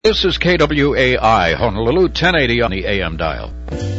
This is KWAI, Honolulu, 1080 on the AM dial.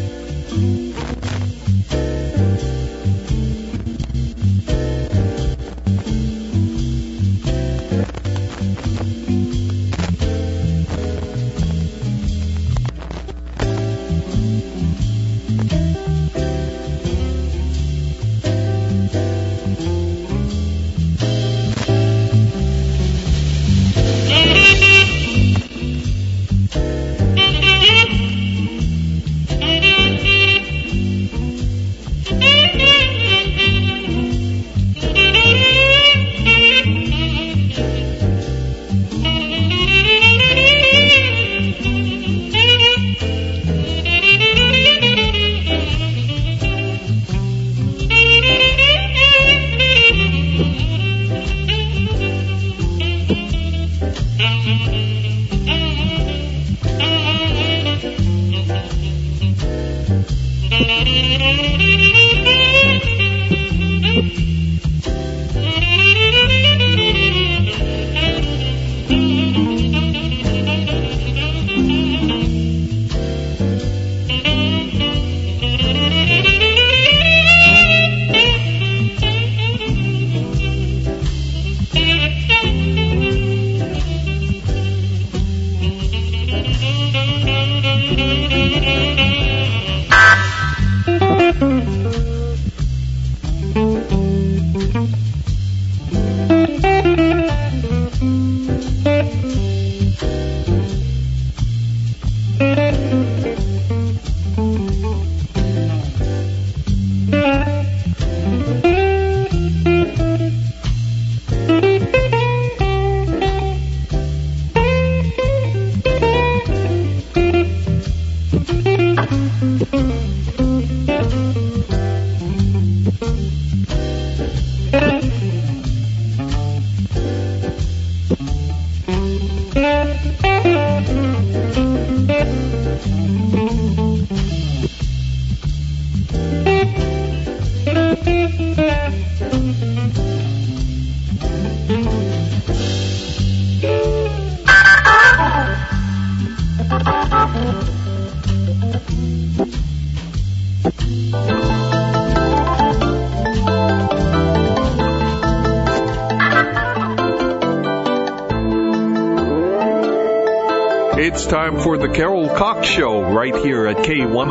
It's time for the Carol Cox Show right here at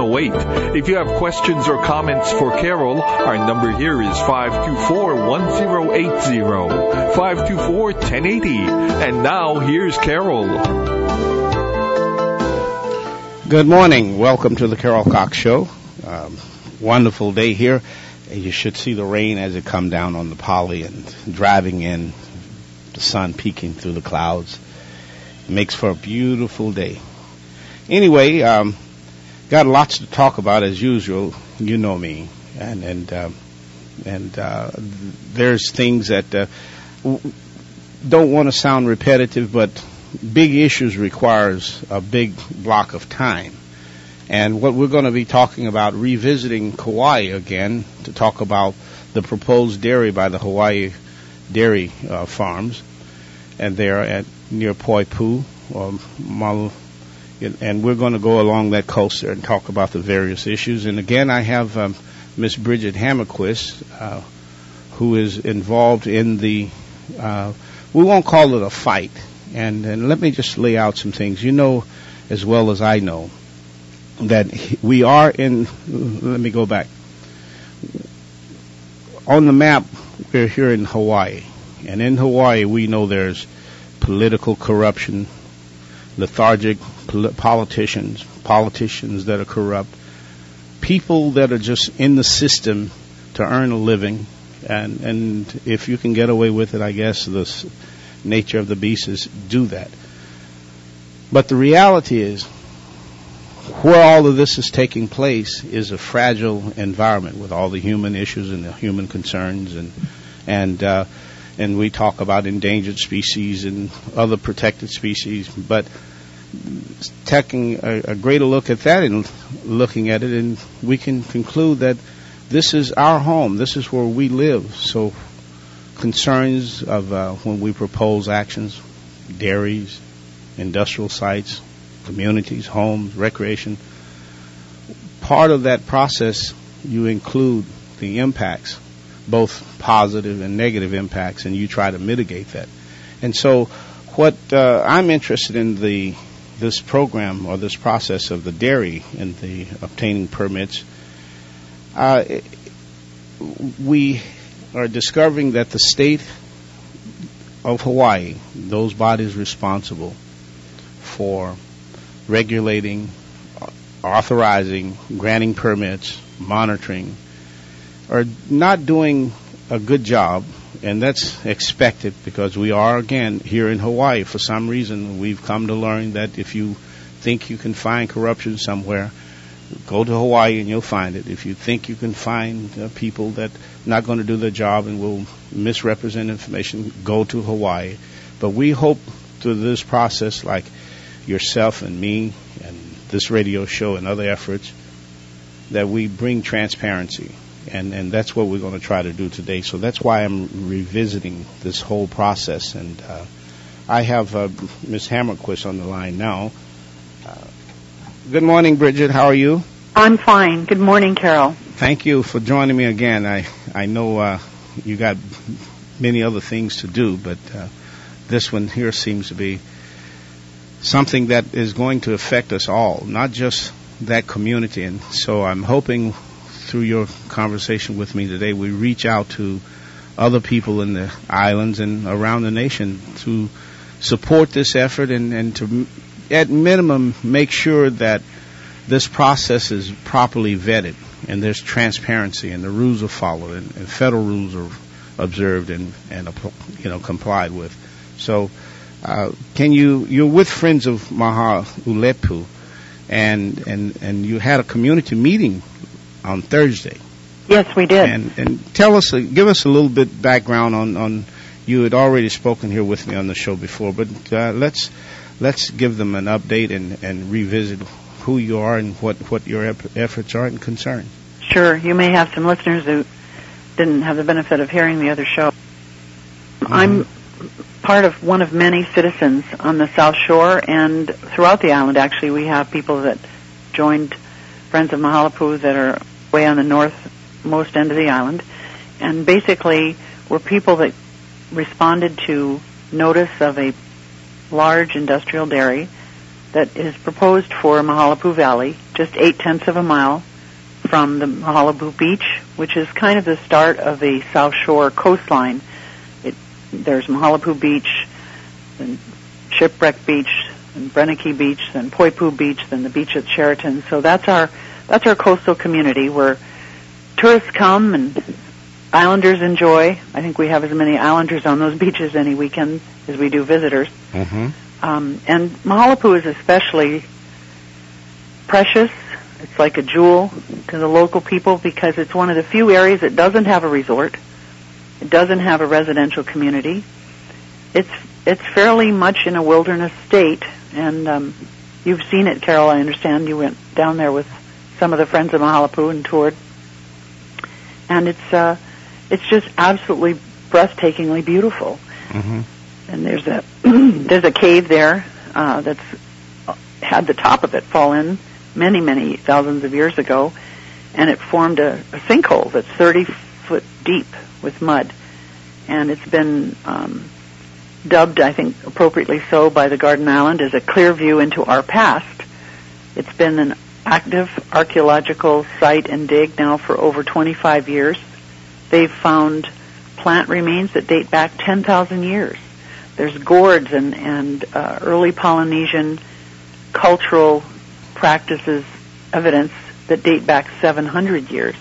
K108. If you have questions or comments for Carol, our number here is 524-1080, 524-1080. And now, here's Carol. Good morning. Welcome to the Carol Cox Show. Wonderful day here. You should see the rain as it come down on the Poly and driving in, the sun peeking through the clouds. Makes for a beautiful day. Anyway, got lots to talk about as usual. You know me, and there's things that don't want to sound repetitive, but big issues requires a big block of time. And what we're going to be talking about, revisiting Kauai again to talk about the proposed dairy by the Hawaii Dairy Farms, and they're near Poipu, or Malu, and we're going to go along that coast there and talk about the various issues. And again, I have Miss Bridget Hammerquist, who is involved in the, we won't call it a fight, and let me just lay out some things. You know as well as I know that we are in, let me go back. On the map, we're here in Hawaii, and in Hawaii we know there's political corruption, lethargic politicians that are corrupt, people that are just in the system to earn a living, and if you can get away with it, I guess the nature of the beast is do that. But the reality is, where all of this is taking place is a fragile environment with all the human issues and the human concerns, and we talk about endangered species and other protected species, but taking a greater look at that and looking at it, and we can conclude that this is our home, this is where we live. So concerns of when we propose actions, dairies, industrial sites, communities, homes, recreation. Part of that process, you include the impacts, both positive and negative impacts, and you try to mitigate that. And so what I'm interested in this program or this process of the dairy and the obtaining permits, we are discovering that the state of Hawaii, those bodies responsible for regulating, authorizing, granting permits, monitoring, are not doing a good job, and that's expected because we are, again, here in Hawaii. For some reason, we've come to learn that if you think you can find corruption somewhere, go to Hawaii and you'll find it. If you think you can find people that are not going to do their job and will misrepresent information, go to Hawaii. But we hope through this process, like yourself and me and this radio show and other efforts, that we bring transparency. And that's what we're going to try to do today. So that's why I'm revisiting this whole process. And I have Ms. Hammerquist on the line now. Good morning, Bridget. How are you? I'm fine. Good morning, Carol. Thank you for joining me again. I know you got many other things to do, but this one here seems to be something that is going to affect us all, not just that community. And so I'm hoping through your conversation with me today, we reach out to other people in the islands and around the nation to support this effort and to, at minimum, make sure that this process is properly vetted and there's transparency and the rules are followed and federal rules are observed and complied with. So, you're with Friends of Mahaulepu, and you had a community meeting on Thursday. Yes, we did. And tell us, give us a little bit background on. You had already spoken here with me on the show before, but let's give them an update and revisit who you are and what your efforts are and concerns. Sure. You may have some listeners who didn't have the benefit of hearing the other show. Mm-hmm. I'm part of one of many citizens on the South Shore and throughout the island. Actually, we have people that joined Friends of Mahaulepu that are way on the northmost end of the island. And basically, we're people that responded to notice of a large industrial dairy that is proposed for Mahaulepu Valley, just 0.8 of a mile from the Mahaulepu Beach, which is kind of the start of the South Shore coastline. There's Mahaulepu Beach, then Shipwreck Beach, and Breneke Beach, then Poipu Beach, then the beach at Sheraton. So that's our coastal community where tourists come and islanders enjoy. I think we have as many islanders on those beaches any weekend as we do visitors. Mm-hmm. And Mahaulepu is especially precious. It's like a jewel to the local people because it's one of the few areas that doesn't have a resort. It doesn't have a residential community. It's fairly much in a wilderness state, and you've seen it, Carol. I understand you went down there with some of the Friends of Mahaulepu and toured, and it's just absolutely breathtakingly beautiful. Mm-hmm. And there's a cave there that's had the top of it fall in many thousands of years ago, and it formed a sinkhole that's 30 foot deep with mud, and it's been dubbed, I think appropriately so, by the Garden Island as a clear view into our past. It's been an active archaeological site and dig now for over 25 years. They've found plant remains that date back 10,000 years. There's gourds and early Polynesian cultural practices evidence that date back 700 years.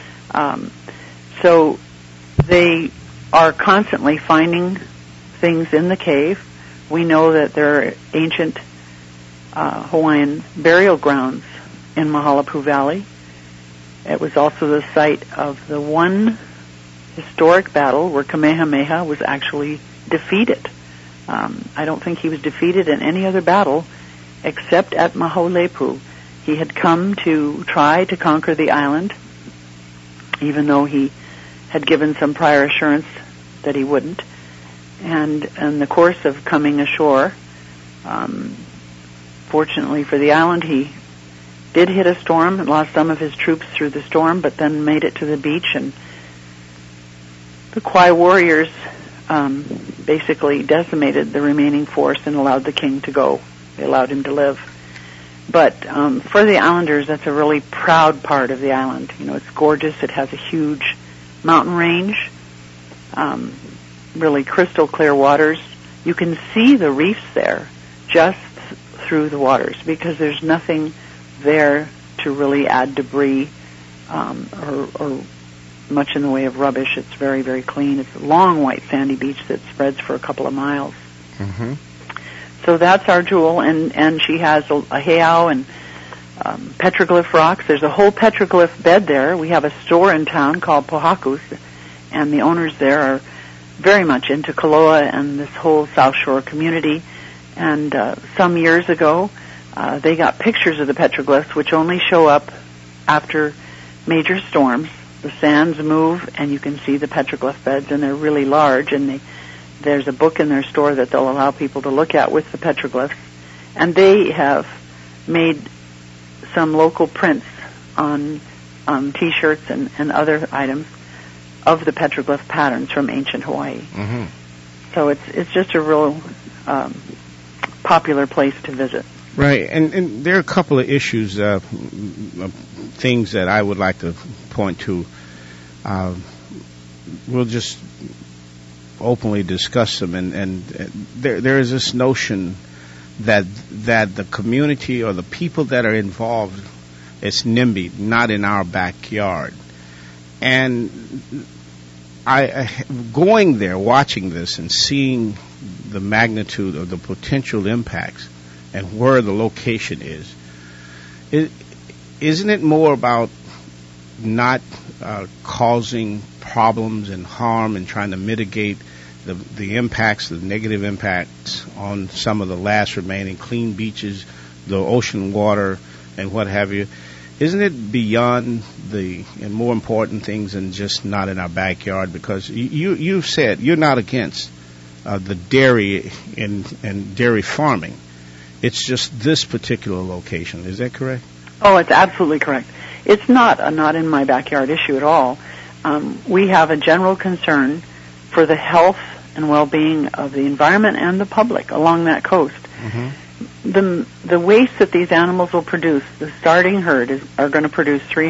So they are constantly finding things in the cave. We know that there are ancient Hawaiian burial grounds in Mahaulepu Valley. It was also the site of the one historic battle where Kamehameha was actually defeated. I don't think he was defeated in any other battle except at Mahaulepu. He had come to try to conquer the island, even though he had given some prior assurance that he wouldn't. And in the course of coming ashore, Fortunately for the island, he did hit a storm and lost some of his troops through the storm, but then made it to the beach, and the Khoi warriors basically decimated the remaining force and allowed the king to go. They allowed him to live. But for the islanders, that's a really proud part of the island. You know, it's gorgeous. It has a huge mountain range, really crystal clear waters. You can see the reefs there just through the waters because there's nothing there to really add debris or much in the way of rubbish. It's very, very clean. It's a long white sandy beach that spreads for a couple of miles. Mm-hmm. So that's our jewel, and she has a heiau and petroglyph rocks. There's a whole petroglyph bed there. We have a store in town called Pohakus, and the owners there are very much into Kaloa and this whole South Shore community. And some years ago, they got pictures of the petroglyphs, which only show up after major storms. The sands move, and you can see the petroglyph beds, and they're really large, and there's a book in their store that they'll allow people to look at with the petroglyphs. And they have made some local prints on T-shirts and other items of the petroglyph patterns from ancient Hawaii. Mm-hmm. So it's just a real popular place to visit. Right, and there are a couple of issues, things that I would like to point to. We'll just openly discuss them, and there is this notion that the community or the people that are involved, it's NIMBY, not in our backyard. And I going there, watching this, and seeing the magnitude of the potential impacts and where the location is, isn't it more about not causing problems and harm and trying to mitigate the impacts, the negative impacts on some of the last remaining clean beaches, the ocean water, and what have you? Isn't it beyond and more important things than just not in our backyard? Because you said you're not against the dairy and dairy farming. It's just this particular location. Is that correct? Oh, it's absolutely correct. It's not a not in my backyard issue at all. We have a general concern for the health and well-being of the environment and the public along that coast. Mm-hmm. The waste that these animals will produce, the starting herd are going to produce 3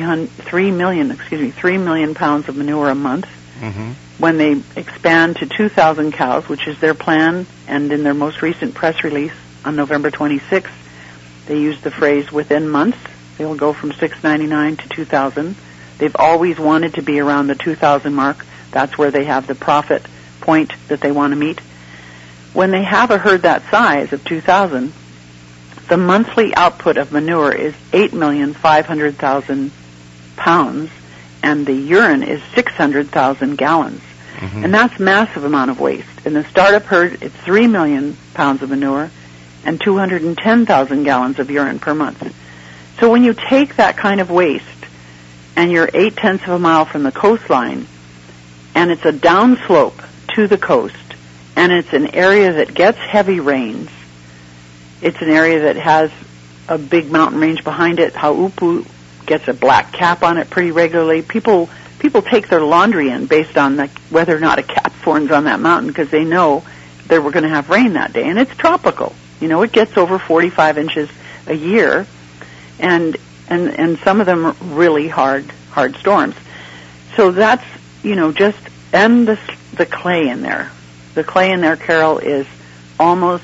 million pounds of manure a month. Mm-hmm. When they expand to 2,000 cows, which is their plan, and in their most recent press release on November 26th, they used the phrase within months. They'll go from 699 to 2,000. They've always wanted to be around the 2,000 mark. That's where they have the profit point that they want to meet. When they have a herd that size of 2,000, the monthly output of manure is 8,500,000 pounds, and the urine is 600,000 gallons. Mm-hmm. And that's a massive amount of waste. In the startup herd, it's 3 million pounds of manure and 210,000 gallons of urine per month. So when you take that kind of waste and you're 0.8 of a mile from the coastline, and it's a downslope to the coast, and it's an area that gets heavy rains, it's an area that has a big mountain range behind it. Haupu gets a black cap on it pretty regularly. People take their laundry in based on whether or not a cap forms on that mountain because they know that we're going to have rain that day. And it's tropical. You know, it gets over 45 inches a year, and some of them are really hard storms. So that's, just, and the clay in there. The clay in there, Carol, is almost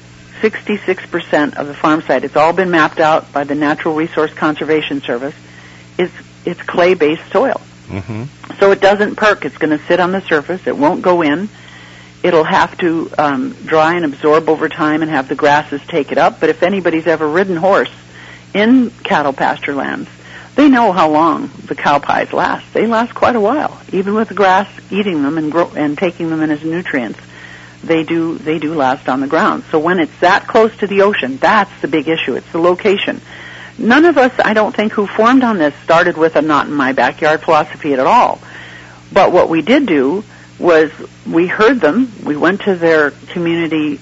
66% of the farm site. It's all been mapped out by the Natural Resource Conservation Service. It's clay-based soil. Mm-hmm. So it doesn't perk. It's going to sit on the surface. It won't go in. It'll have to dry and absorb over time and have the grasses take it up. But if anybody's ever ridden horse in cattle pasture lands, they know how long the cow pies last. They last quite a while, even with the grass eating them and taking them in as nutrients. They do last on the ground. So when it's that close to the ocean, that's the big issue. It's the location. None of us, I don't think, who formed on this started with a not in my backyard philosophy at all. But what we did do was we heard them. We went to their community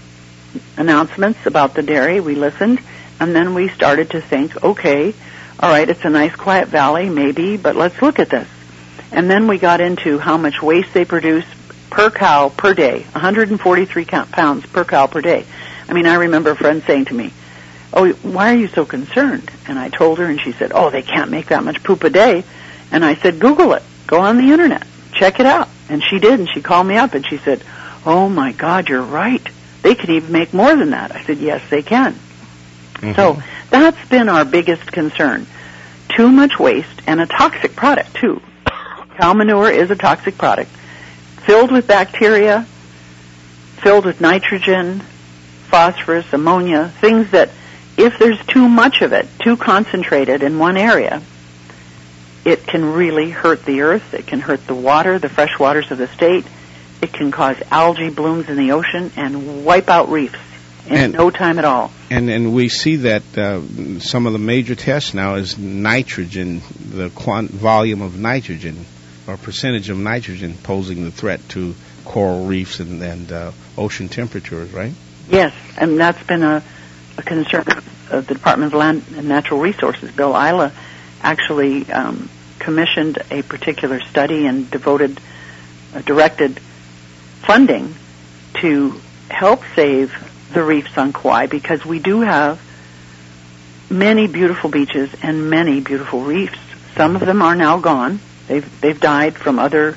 announcements about the dairy. We listened, and then we started to think, okay, all right, it's a nice quiet valley, maybe, but let's look at this. And then we got into how much waste they produce per cow per day, 143 pounds per cow per day. I mean, I remember a friend saying to me, oh, why are you so concerned? And I told her, and she said, oh, they can't make that much poop a day. And I said, Google it. Go on the Internet. Check it out. And she did, and she called me up, and she said, oh, my God, you're right. They can even make more than that. I said, yes, they can. Mm-hmm. So that's been our biggest concern. Too much waste, and a toxic product, too. Cow manure is a toxic product, filled with bacteria, filled with nitrogen, phosphorus, ammonia, things that if there's too much of it, too concentrated in one area, it can really hurt the earth. It can hurt the water, the fresh waters of the state. It can cause algae blooms in the ocean and wipe out reefs in no time at all. And we see that some of the major tests now is nitrogen, the volume of nitrogen or percentage of nitrogen posing the threat to coral reefs and ocean temperatures, right? Yes, and that's been a concern of the Department of Land and Natural Resources. Bill Isla actually commissioned a particular study and directed funding to help save the reefs on Kauai, because we do have many beautiful beaches and many beautiful reefs. Some of them are now gone. They've died from other.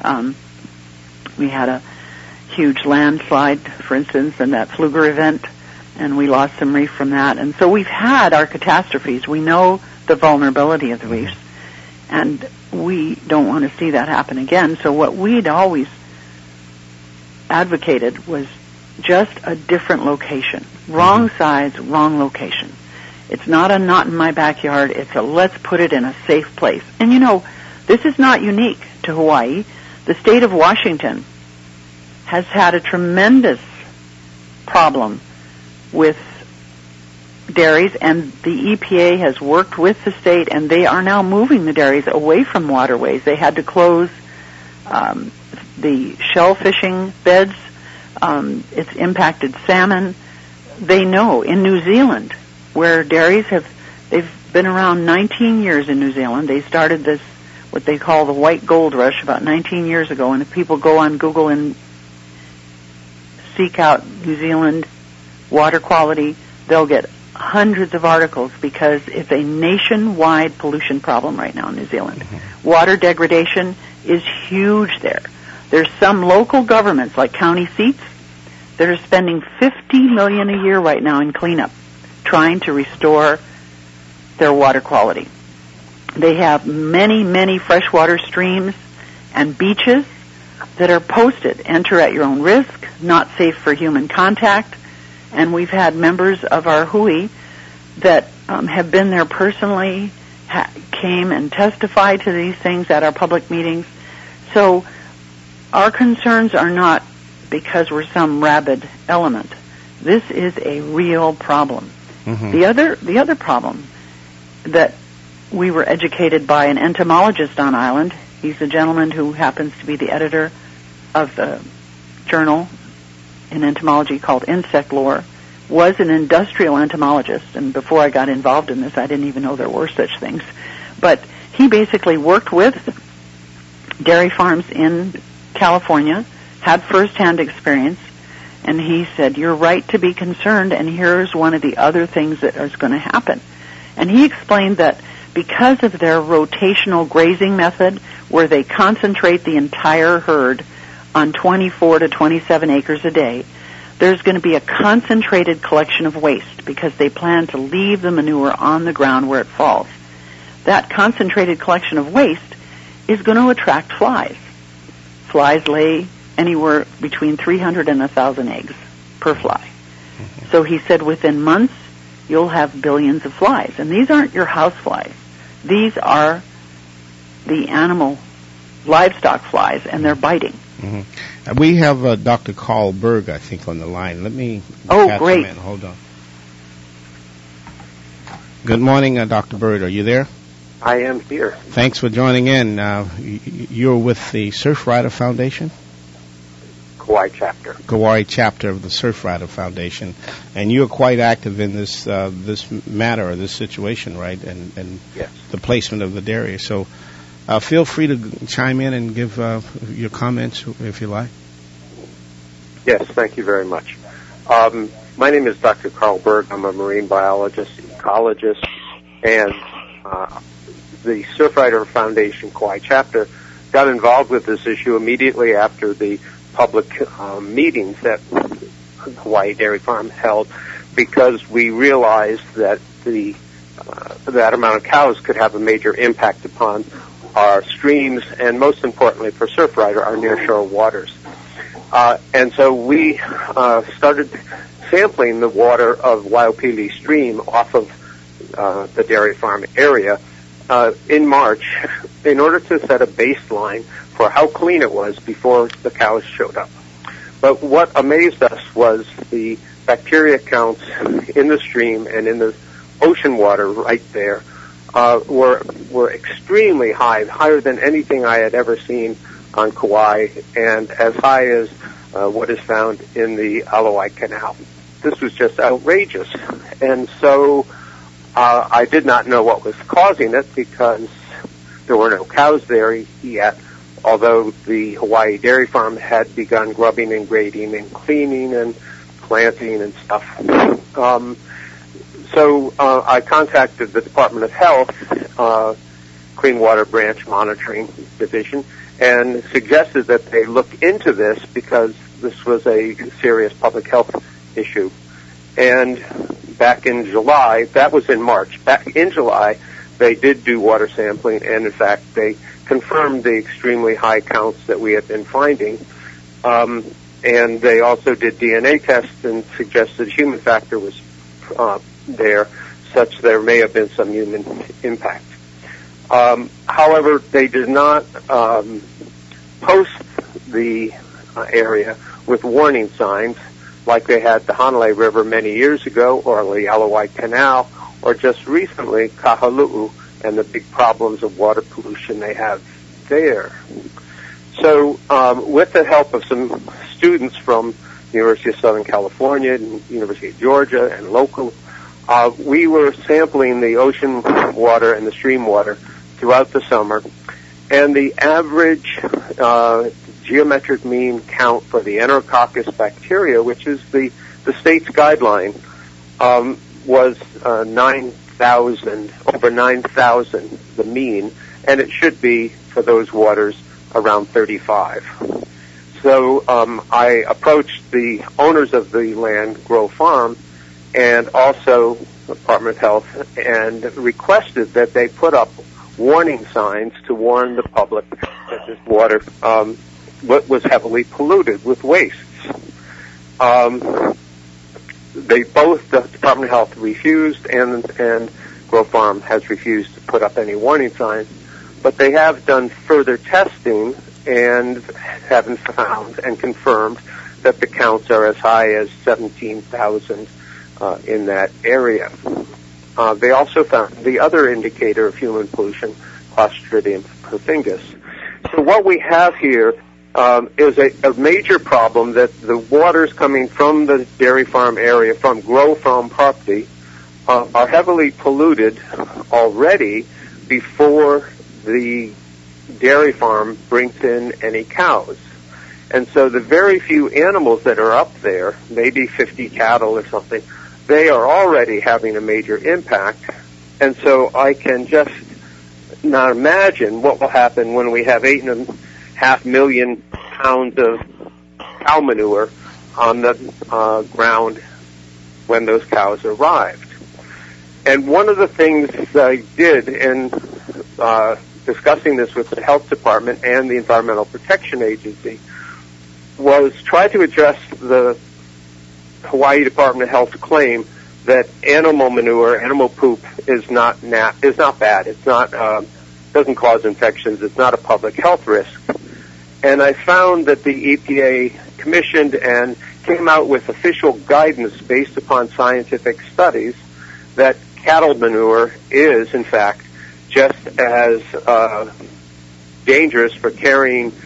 We had a huge landslide, for instance, and that Fluger event, and we lost some reef from that. And so we've had our catastrophes. We know the vulnerability of the reefs, and we don't want to see that happen again. So what we'd always advocated was just a different location. Wrong size, wrong location. It's not a not in my backyard. It's a let's put it in a safe place. And you know, this is not unique to Hawaii. The state of Washington has had a tremendous problem with dairies, and the EPA has worked with the state, and they are now moving the dairies away from waterways. They had to close the shell fishing beds. It's impacted salmon. They know in New Zealand, where dairies they've been around 19 years in New Zealand. They started this, what they call the white gold rush, about 19 years ago. And if people go on Google and seek out New Zealand water quality, they'll get hundreds of articles, because it's a nationwide pollution problem right now in New Zealand. Mm-hmm. Water degradation is huge there. There's some local governments, like county seats, that are spending $50 million a year right now in cleanup, trying to restore their water quality. They have many, many freshwater streams and beaches that are posted, enter at your own risk, not safe for human contact. And we've had members of our hui that have been there personally, came and testified to these things at our public meetings. So our concerns are not because we're some rabid element. This is a real problem. Mm-hmm. The other problem that we were educated by an entomologist on island. He's a gentleman who happens to be the editor of the journal in entomology called Insect Lore, was an industrial entomologist, and before I got involved in this, I didn't even know there were such things. But he basically worked with dairy farms in California, had first-hand experience, and he said, you're right to be concerned, and here's one of the other things that is going to happen. And he explained that because of their rotational grazing method, where they concentrate the entire herd on 24 to 27 acres a day, there's going to be a concentrated collection of waste, because they plan to leave the manure on the ground where it falls. That concentrated collection of waste is going to attract flies. Flies lay anywhere between 300 and 1,000 eggs per fly. Mm-hmm. So he said within months, you'll have billions of flies. And these aren't your house flies. These are the livestock flies, and they're biting. Mm-hmm. We have Dr. Carl Berg, I think, on the line. Let me... Oh, great. Hold on. Good morning, Dr. Berg. Are you there? I am here. Thanks for joining in. You're with the Surfrider Foundation? Kauai chapter. Kauai chapter of the Surfrider Foundation, and you're quite active in this matter or this situation, right? And yes, the placement of the dairy. So feel free to chime in and give your comments if you like. Yes, thank you very much. My name is Dr. Carl Berg. I'm a marine biologist, ecologist, and the Surfrider Foundation Kauai chapter got involved with this issue immediately after the public meetings that Hawaii Dairy Farm held, because we realized that that amount of cows could have a major impact upon our streams and, most importantly for Surfrider, our nearshore waters. And so we started sampling the water of Waiopili Stream off of the dairy farm area in March in order to set a baseline for how clean it was before the cows showed up. But what amazed us was the bacteria counts in the stream and in the ocean water right there were extremely high, higher than anything I had ever seen on Kauai, and as high as what is found in the Alawai Canal. This was just outrageous. And so I did not know what was causing it because there were no cows there yet, although the Hawaii Dairy Farm had begun grubbing and grading and cleaning and planting and stuff. So I contacted the Department of Health, Clean Water Branch Monitoring Division, and suggested that they look into this because this was a serious public health issue. And back in July, that was in March, back in July, they did do water sampling, and in fact, they confirmed the extremely high counts that we had been finding. And they also did DNA tests and suggested human factor was there, such there may have been some human impact. However, they did not post the area with warning signs like they had the Hanalei River many years ago, or the Alawai Canal, or just recently Kahalu'u and the big problems of water pollution they have there. So with the help of some students from the University of Southern California and University of Georgia and local, we were sampling the ocean water and the stream water throughout the summer, and the average geometric mean count for the Enterococcus bacteria, which is the state's guideline, was 9,000, over 9,000, the mean, and it should be for those waters around 35. So I approached the owners of the land, Grow Farm, and also the Department of Health, and requested that they put up warning signs to warn the public that this water was heavily polluted with wastes. The Department of Health refused, and Grow Farm has refused to put up any warning signs, but they have done further testing and haven't found and confirmed that the counts are as high as 17,000 in that area. They also found the other indicator of human pollution, Clostridium perfringens. So what we have here is a major problem that the waters coming from the dairy farm area, from Grow Farm property, are heavily polluted already before the dairy farm brings in any cows. And so the very few animals that are up there, maybe 50 cattle or something, they are already having a major impact. And so I can just not imagine what will happen when we have 8.5 million pounds of cow manure on the ground when those cows arrived. And one of the things I did in discussing this with the Health Department and the Environmental Protection Agency was try to address the Hawaii Department of Health claim that animal manure, animal poop, is not bad. It's not doesn't cause infections. It's not a public health risk. And I found that the EPA commissioned and came out with official guidance based upon scientific studies that cattle manure is, in fact, just as dangerous for carrying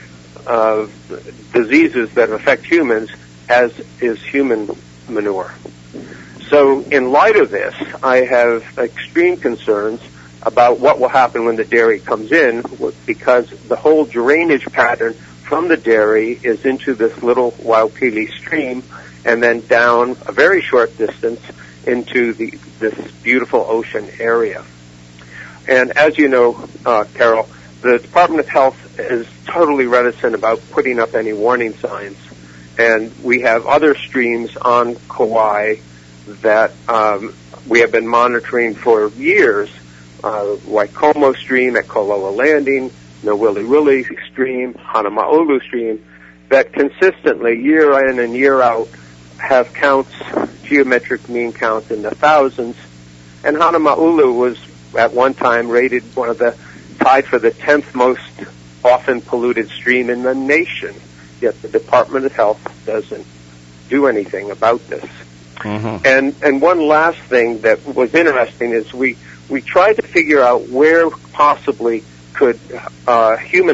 diseases that affect humans as is human manure. So in light of this, I have extreme concerns about what will happen when the dairy comes in, because the whole drainage pattern from the dairy is into this little Waiopili stream and then down a very short distance into this beautiful ocean area. And as you know, Carol, the Department of Health is totally reticent about putting up any warning signs. And we have other streams on Kauai that we have been monitoring for years. Waikomo stream at Koloa Landing, Nawiliwili stream, Hanamaulu stream, that consistently, year in and year out, have counts, geometric mean counts in the thousands. And Hanamaulu was at one time rated tied for the 10th most often polluted stream in the nation. Yet the Department of Health doesn't do anything about this. Mm-hmm. And one last thing that was interesting is we tried to figure out where possibly could human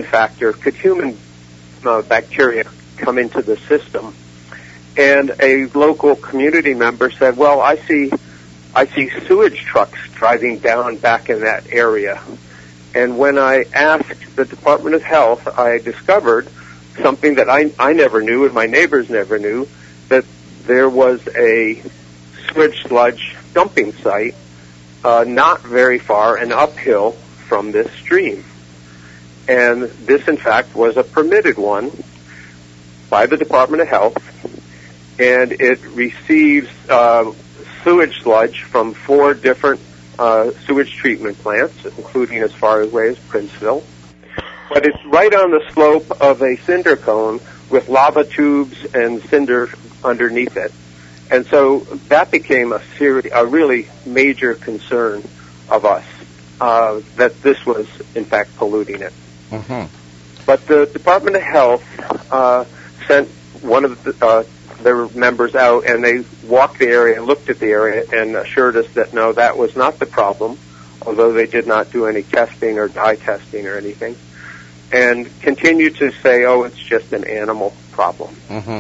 bacteria come into the system. And a local community member said, well, I see sewage trucks driving down back in that area. And when I asked the Department of Health, I discovered something that I never knew and my neighbors never knew, that there was a sewage sludge dumping site not very far and uphill from this stream. And this, in fact, was a permitted one by the Department of Health, and it receives sewage sludge from 4 different sewage treatment plants, including as far away as Princeville. But it's right on the slope of a cinder cone with lava tubes and cinder underneath it. And so that became a really major concern of us, that this was, in fact, polluting it. Mm-hmm. But the Department of Health sent one of their members out, and they walked the area and looked at the area and assured us that, no, that was not the problem, although they did not do any testing or dye testing or anything, and continued to say, oh, it's just an animal problem. Mm-hmm.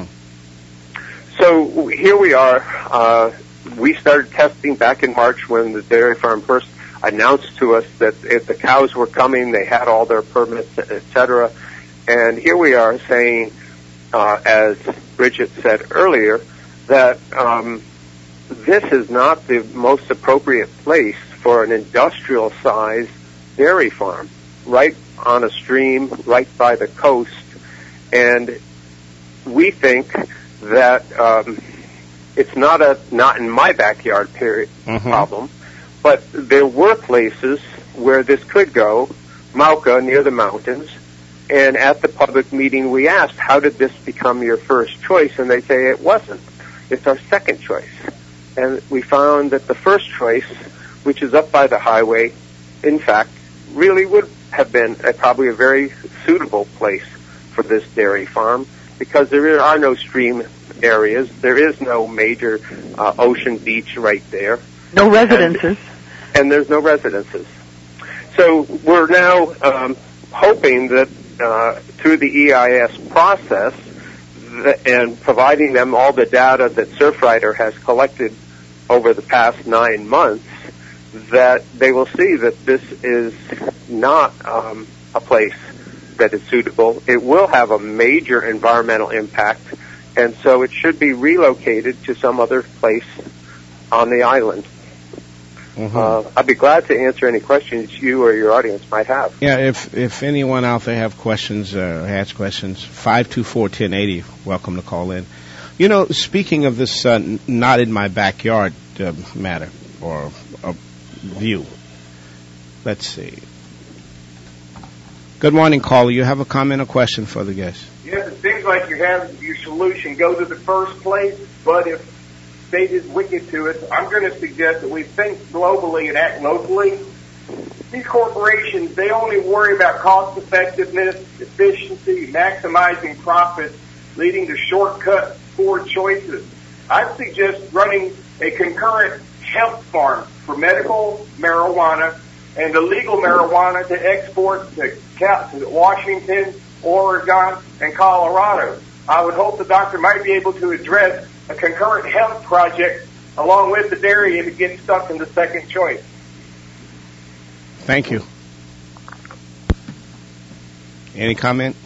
So here we are. We started testing back in March when the dairy farm first announced to us that if the cows were coming, they had all their permits, etc. And here we are saying, as Bridget said earlier, that this is not the most appropriate place for an industrial-sized dairy farm, right on a stream, right by the coast. And we think that it's not in my backyard problem, but there were places where this could go, Mauka near the mountains, and at the public meeting we asked, how did this become your first choice? And they say it wasn't. It's our second choice. And we found that the first choice, which is up by the highway, in fact, really would have been probably a very suitable place for this dairy farm, because there are no stream areas. There is no major ocean beach right there. No residences. And there's no residences. So we're now hoping that through the EIS process and providing them all the data that Surfrider has collected over the past 9 months, that they will see that this is not a place that is suitable. It will have a major environmental impact, and so it should be relocated to some other place on the island. Mm-hmm. I'd be glad to answer any questions you or your audience might have. Yeah, if anyone out there have questions or has questions, 524-1080, welcome to call in. You know, speaking of this not in my backyard matter or view, let's see. Good morning, caller. You have a comment or question for the guest? Yes, it seems like your solution go to the first place, but if state is wicked to us, I'm going to suggest that we think globally and act locally. These corporations, they only worry about cost effectiveness, efficiency, maximizing profits, leading to shortcut, poor choices. I'd suggest running a concurrent hemp farm for medical marijuana and the legal marijuana to export to Washington Oregon, and Colorado. I would hope the doctor might be able to address a concurrent health project along with the dairy if it gets stuck in the second choice. Thank you. Any comment?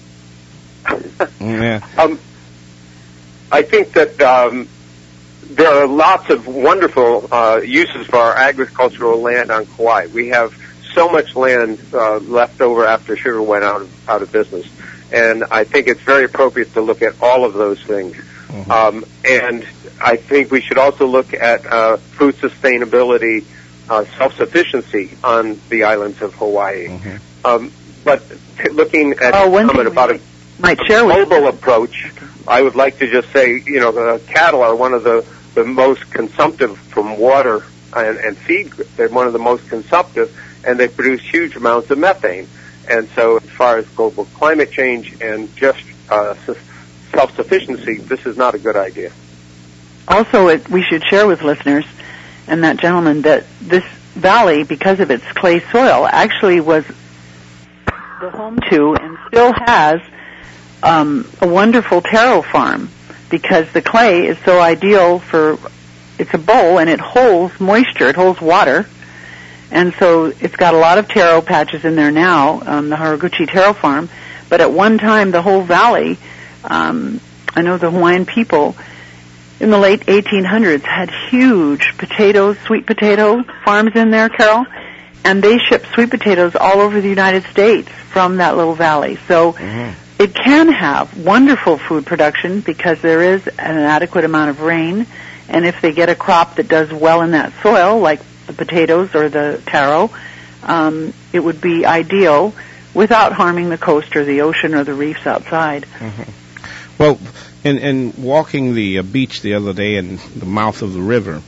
Yeah. I think that there are lots of wonderful uses for our agricultural land on Kauai. We have so much land left over after sugar went out of business, and I think it's very appropriate to look at all of those things. Mm-hmm. And I think we should also look at food sustainability, self-sufficiency on the islands of Hawaii. Mm-hmm. But looking at about a global approach, I would like to just say, the cattle are one of the most consumptive from water and feed. They're one of the most consumptive, and they produce huge amounts of methane. And so as far as global climate change and just self-sufficiency, this is not a good idea. Also, we should share with listeners and that gentleman that this valley, because of its clay soil, actually was the home to and still has a wonderful taro farm, because the clay is so ideal for, it's a bowl and it holds moisture, it holds water, and so it's got a lot of taro patches in there now, the Haraguchi Taro Farm, but at one time the whole valley, I know the Hawaiian people in the late 1800s had huge sweet potato farms in there, Carol, and they shipped sweet potatoes all over the United States from that little valley. So it can have wonderful food production because there is an adequate amount of rain, and if they get a crop that does well in that soil, like the potatoes or the taro, it would be ideal without harming the coast or the ocean or the reefs outside. Mm-hmm. Well, in walking the beach the other day in the mouth of the river,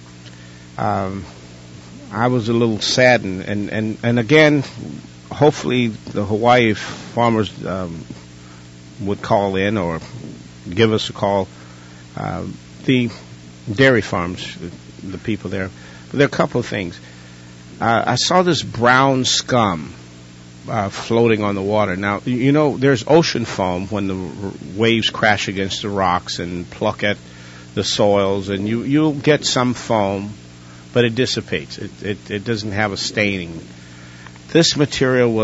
I was a little saddened, and again, hopefully the Hawaii farmers would call in or give us a call. The dairy farms, the people there. But there are a couple of things. I saw this brown scum floating on the water. Now, there's ocean foam when the waves crash against the rocks and pluck at the soils, and you'll get some foam, but it dissipates. It doesn't have a staining. This material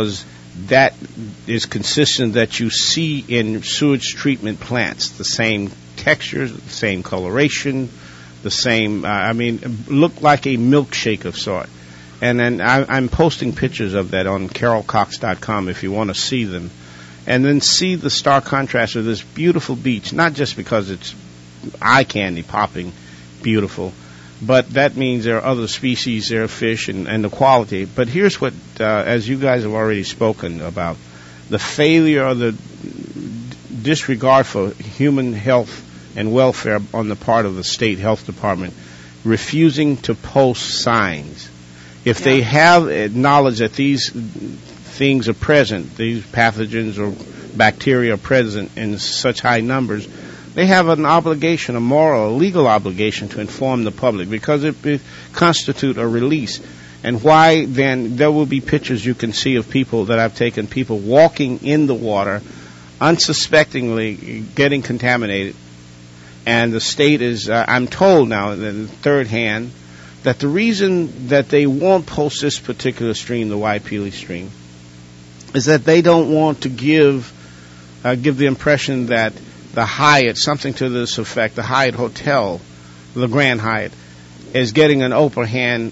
is consistent that you see in sewage treatment plants. The same textures, the same coloration, the same, looked like a milkshake of sort. And then I'm posting pictures of that on carolcox.com if you want to see them. And then see the stark contrast of this beautiful beach, not just because it's eye candy popping beautiful, but that means there are other species, there are fish, and the quality. But here's what, as you guys have already spoken about, the failure or the disregard for human health and welfare on the part of the state health department, refusing to post signs. If they have knowledge that these things are present, these pathogens or bacteria are present in such high numbers, they have an obligation, a moral, a legal obligation to inform the public, because it constitutes a release. And why then there will be pictures you can see of people that I've taken, people walking in the water, unsuspectingly getting contaminated. And the state is, I'm told now, in third hand, that the reason that they won't post this particular stream, the Waipili stream, is that they don't want to give the impression that the Hyatt, something to this effect, the Hyatt Hotel, the Grand Hyatt, is getting an upper hand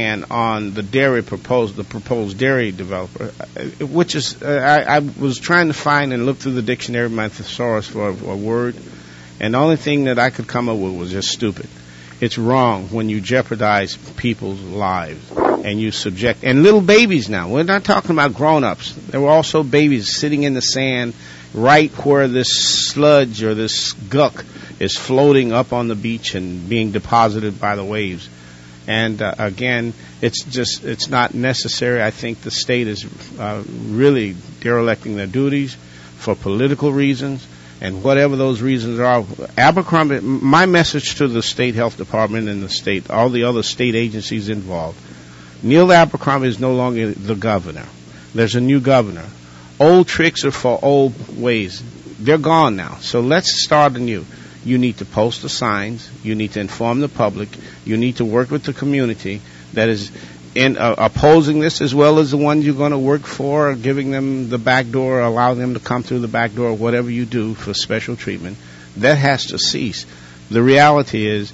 on the proposed dairy developer, which is, I was trying to find and look through the dictionary of my thesaurus for a word, and the only thing that I could come up with was just stupid. It's wrong when you jeopardize people's lives and you subject, and little babies now. We're not talking about grown-ups. There were also babies sitting in the sand right where this sludge or this guck is floating up on the beach and being deposited by the waves. And again, it's not necessary. I think the state is really derelicting their duties for political reasons. And whatever those reasons are, Abercrombie, my message to the state health department and the state, all the other state agencies involved, Neil Abercrombie is no longer the governor. There's a new governor. Old tricks are for old ways. They're gone now. So let's start anew. You need to post the signs. You need to inform the public. You need to work with the community that is in opposing this, as well as the ones you're going to work for, giving them the back door, allow them to come through the back door, whatever you do for special treatment. That has to cease. The reality is,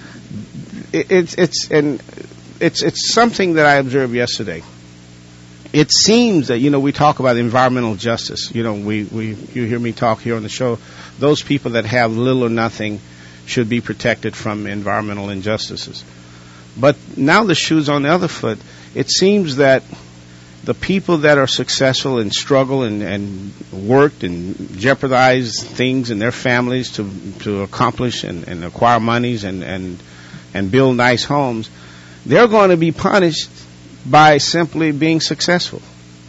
it's something that I observed yesterday. It seems that, we talk about environmental justice. You hear me talk here on the show. Those people that have little or nothing should be protected from environmental injustices. But now the shoe's on the other foot. It seems that the people that are successful and struggle and worked and jeopardize things in their families to accomplish and acquire monies and build nice homes, they're going to be punished by simply being successful.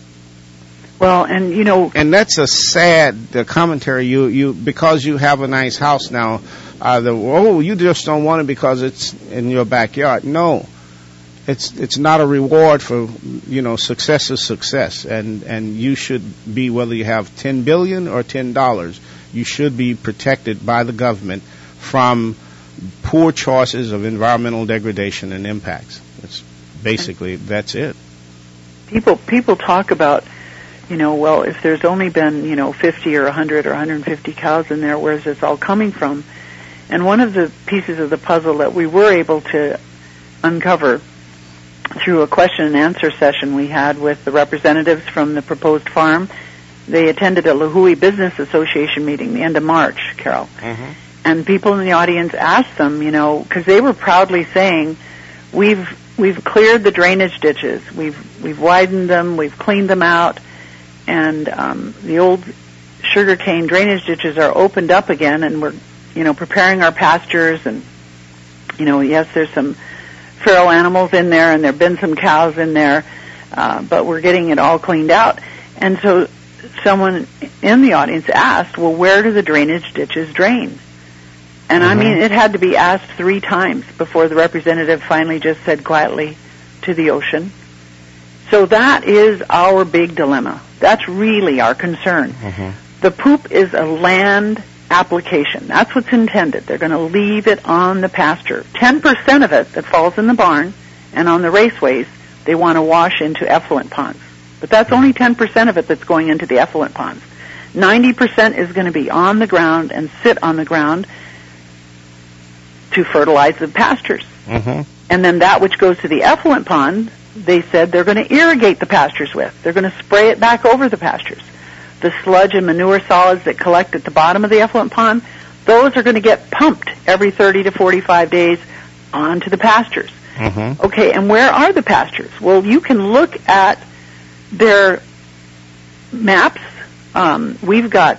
Well, and that's a sad commentary. You because you have a nice house now, you just don't want it because it's in your backyard. No, it's not a reward for success is success, and you should be, whether you have $10 billion or $10, you should be protected by the government from poor choices of environmental degradation and impacts. That's it. People talk about, well, if there's only been, 50 or 100 or 150 cows in there, where's this all coming from? And one of the pieces of the puzzle that we were able to uncover through a question and answer session we had with the representatives from the proposed farm, they attended a Lihue Business Association meeting the end of March, Carol. Mm-hmm. And people in the audience asked them, because they were proudly saying, we've cleared the drainage ditches, we've widened them, we've cleaned them out, and the old sugarcane drainage ditches are opened up again, and we're preparing our pastures, and yes, there's some feral animals in there, and there've been some cows in there, but we're getting it all cleaned out. And so someone in the audience asked, well, where do the drainage ditches drain? And I mean, it had to be asked 3 times before the representative finally just said quietly, to the ocean. So that is our big dilemma. That's really our concern. The poop is a land application. That's what's intended. They're going to leave it on the pasture. 10% of it that falls in the barn and on the raceways, they want to wash into effluent ponds. But that's only 10% of it that's going into the effluent ponds. 90% is going to be on the ground and sit on the ground to fertilize the pastures. And then that which goes to the effluent pond, they said they're going to irrigate the pastures with. They're going to spray it back over the pastures. The sludge and manure solids that collect at the bottom of the effluent pond, those are going to get pumped every 30 to 45 days onto the pastures. Okay, and where are the pastures? Well, you can look at their maps. We've got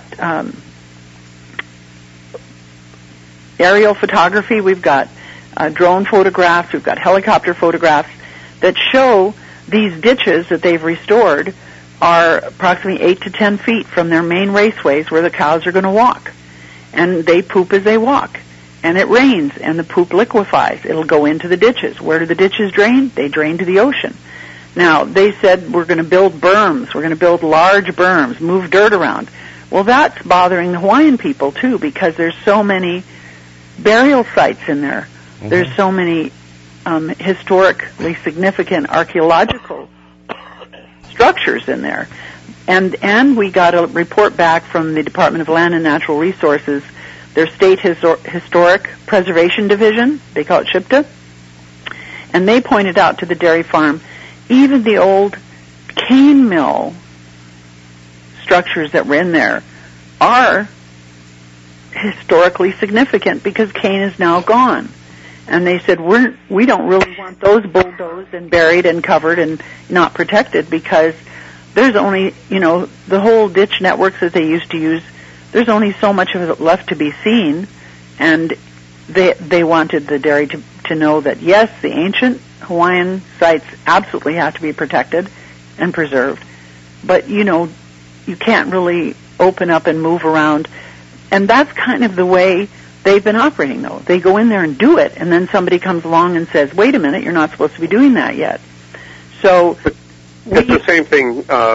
aerial photography, we've got drone photographs, we've got helicopter photographs that show these ditches that they've restored are approximately 8 to 10 feet from their main raceways where the cows are going to walk. And they poop as they walk. And it rains, and the poop liquefies. It'll go into the ditches. Where do the ditches drain? They drain to the ocean. Now, they said we're going to build berms. We're going to build large berms, move dirt around. Well, that's bothering the Hawaiian people, too, because there's so many burial sites in there. There's so many historically significant archaeological structures in there. And we got a report back from the Department of Land and Natural Resources, their State Historic Preservation Division, they call it SHPTA, and they pointed out to the dairy farm, even the old cane mill structures that were in there are historically significant because cane is now gone. And they said, we don't really want those bulldozed and buried and covered and not protected because there's only, the whole ditch networks that they used to use, there's only so much of it left to be seen. And they wanted the dairy to know that, yes, the ancient Hawaiian sites absolutely have to be protected and preserved. But, you can't really open up and move around. And that's kind of the way they've been operating, though. They go in there and do it, and then somebody comes along and says, wait a minute, you're not supposed to be doing that yet. So it's the same thing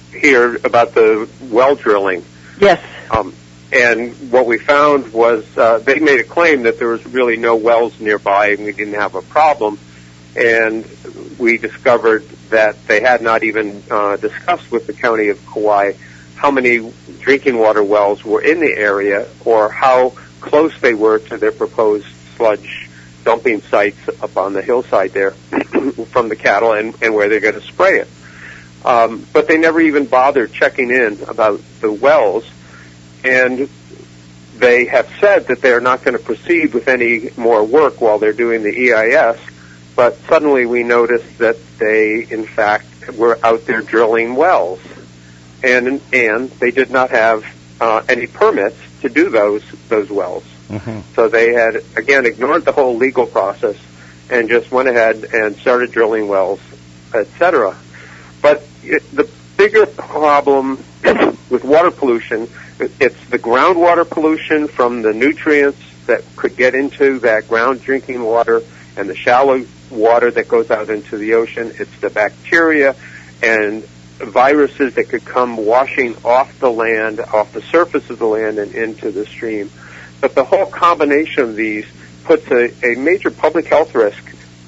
hear about the well drilling. Yes. And what we found was they made a claim that there was really no wells nearby and we didn't have a problem. And we discovered that they had not even discussed with the county of Kauai how many drinking water wells were in the area or how close they were to their proposed sludge dumping sites up on the hillside there from the cattle and where they're going to spray it. But they never even bothered checking in about the wells, and they have said that they're not going to proceed with any more work while they're doing the EIS, but suddenly we noticed that they, in fact, were out there drilling wells, and they did not have any permits to do those wells. Mm-hmm. So they had, again, ignored the whole legal process and just went ahead and started drilling wells, etc. But the bigger problem with water pollution, it's the groundwater pollution from the nutrients that could get into that ground drinking water and the shallow water that goes out into the ocean. It's the bacteria and viruses that could come washing off the land, off the surface of the land and into the stream. But the whole combination of these puts a major public health risk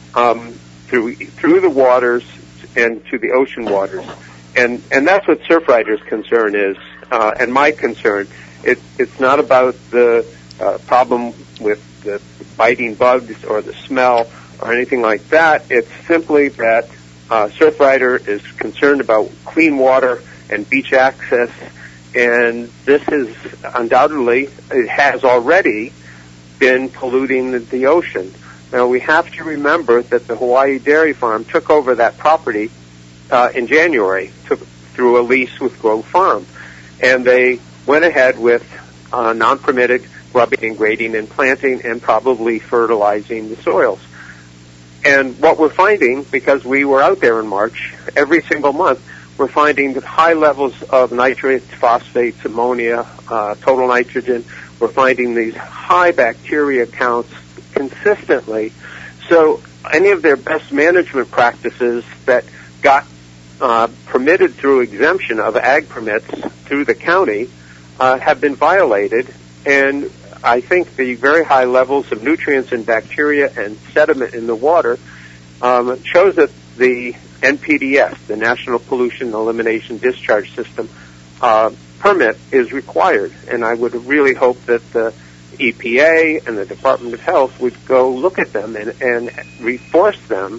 through the waters and to the ocean waters. And that's what Surfrider's concern is, and my concern. It's not about the problem with the biting bugs or the smell or anything like that. It's simply that Surfrider is concerned about clean water and beach access, and this is undoubtedly, it has already been polluting the ocean. Now, we have to remember that the Hawaii Dairy Farm took over that property in January through a lease with Grove Farm, and they went ahead with non-permitted grubbing and grading and planting and probably fertilizing the soils. And what we're finding, because we were out there in March, every single month, we're finding high levels of nitrates, phosphates, ammonia, total nitrogen. We're finding these high bacteria counts consistently. So any of their best management practices that got permitted through exemption of ag permits through the county have been violated. And I think the very high levels of nutrients and bacteria and sediment in the water shows that the NPDS, the National Pollution Elimination Discharge System, permit is required. And I would really hope that the EPA and the Department of Health would go look at them and reforce them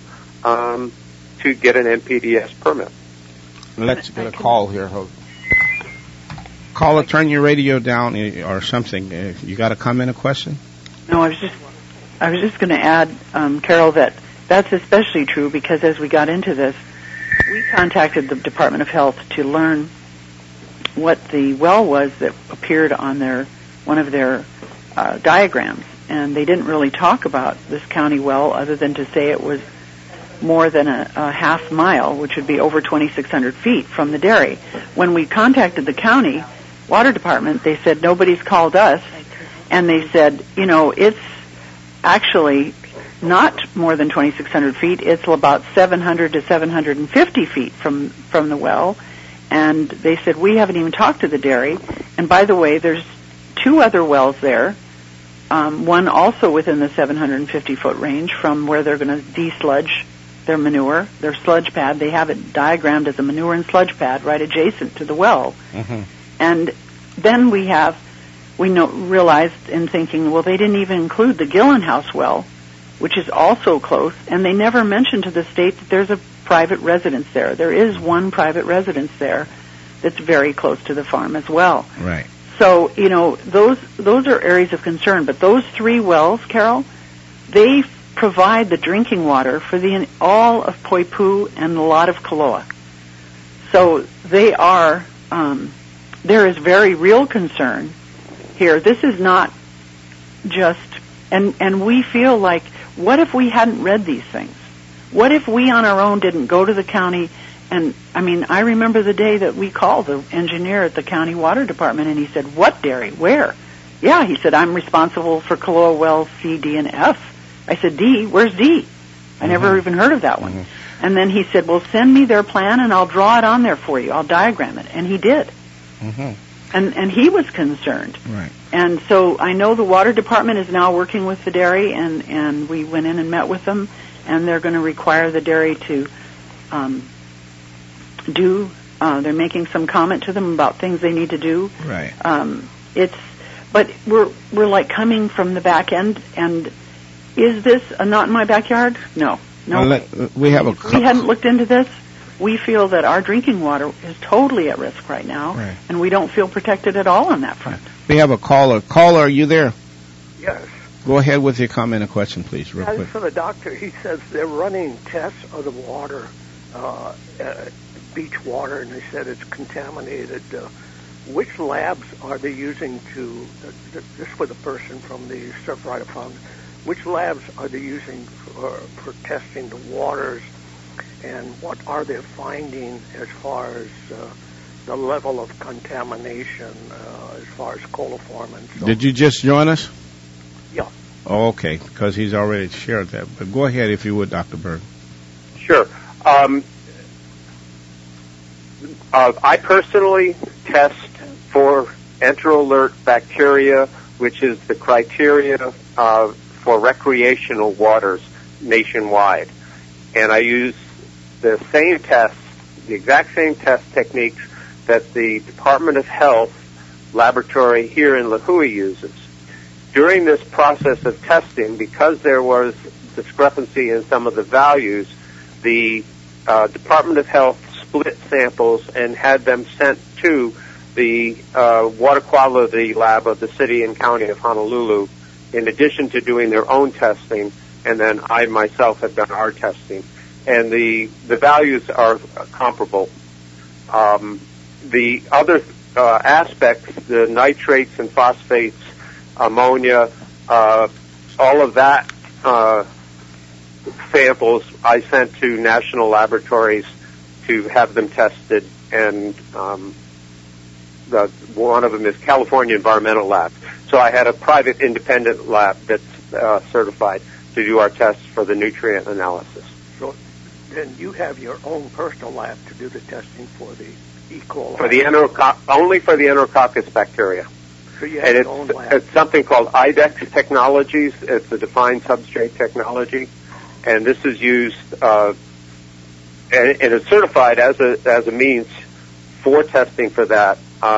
to get an NPDS permit. Let's get a call here. Caller, turn your radio down or something. You got a comment, a question? No, I was just going to add, Carol, that's especially true because as we got into this, we contacted the Department of Health to learn what the well was that appeared on one of their diagrams, and they didn't really talk about this county well other than to say it was more than a half mile, which would be over 2,600 feet from the dairy. When we contacted the county water department, they said nobody's called us, and they said, it's actually not more than 2,600 feet. It's about 700 to 750 feet from the well, and they said we haven't even talked to the dairy. And by the way, there's 2 other wells there, one also within the 750-foot range from where they're going to desludge their manure, their sludge pad. They have it diagrammed as a manure and sludge pad right adjacent to the well. Mm-hmm. And then we realized in thinking, well, they didn't even include the Gillen House well, which is also close, and they never mentioned to the state that there's a private residence there. There is one private residence there that's very close to the farm as well. Right. So, those are areas of concern. But those 3 wells, Carol, they provide the drinking water for all of Poipu and a lot of Koloa. So they are, there is very real concern here. This is not just, and we feel like, what if we hadn't read these things? What if we on our own didn't go to the county? And, I remember the day that we called the engineer at the county water department, and he said, what dairy? Where? Yeah, he said, I'm responsible for Koloa wells C, D, and F. I said, D? Where's D? I never even heard of that one. Mm-hmm. And then he said, well, send me their plan and I'll draw it on there for you. I'll diagram it. And he did. Mm-hmm. And he was concerned. Right. And so I know the water department is now working with the dairy, and we went in and met with them, and they're going to require the dairy to they're making some comment to them about things they need to do. Right. But we're like coming from the back end, and is this not in my backyard? No. Well, we hadn't looked into this. We feel that our drinking water is totally at risk right now, right, and we don't feel protected at all on that front. We have a caller. Caller, are you there? Yes. Go ahead with your comment and question, please, real quick. As for the doctor, he says they're running tests of the water, beach water, and they said it's contaminated. Which labs are they using to, this for the person from the Surf Rider Fund, which labs are they using for testing the waters, and what are they finding as far as the level of contamination as far as coliform and so on? Did you just join us? Yeah. Oh, okay, because he's already shared that. But go ahead if you would, Dr. Berg. Sure. I personally test for enterolert bacteria, which is the criteria for recreational waters nationwide. And I use the same tests, the exact same test techniques that the Department of Health laboratory here in Lihue uses. During this process of testing, because there was discrepancy in some of the values, the Department of Health split samples and had them sent to the water quality lab of the city and county of Honolulu, in addition to doing their own testing, and then I myself have done our testing. And the values are comparable. The other aspects, the nitrates and phosphates, ammonia, all of that samples I sent to national laboratories to have them tested, and one of them is California Environmental Lab. So I had a private independent lab that's certified to do our tests for the nutrient analysis. So then you have your own personal lab to do the testing for the E. coli? For the only for the Enterococcus bacteria. So you have your own lab. It's something called IDEX Technologies. It's a defined substrate technology, and this is used and it's certified as a means for testing for that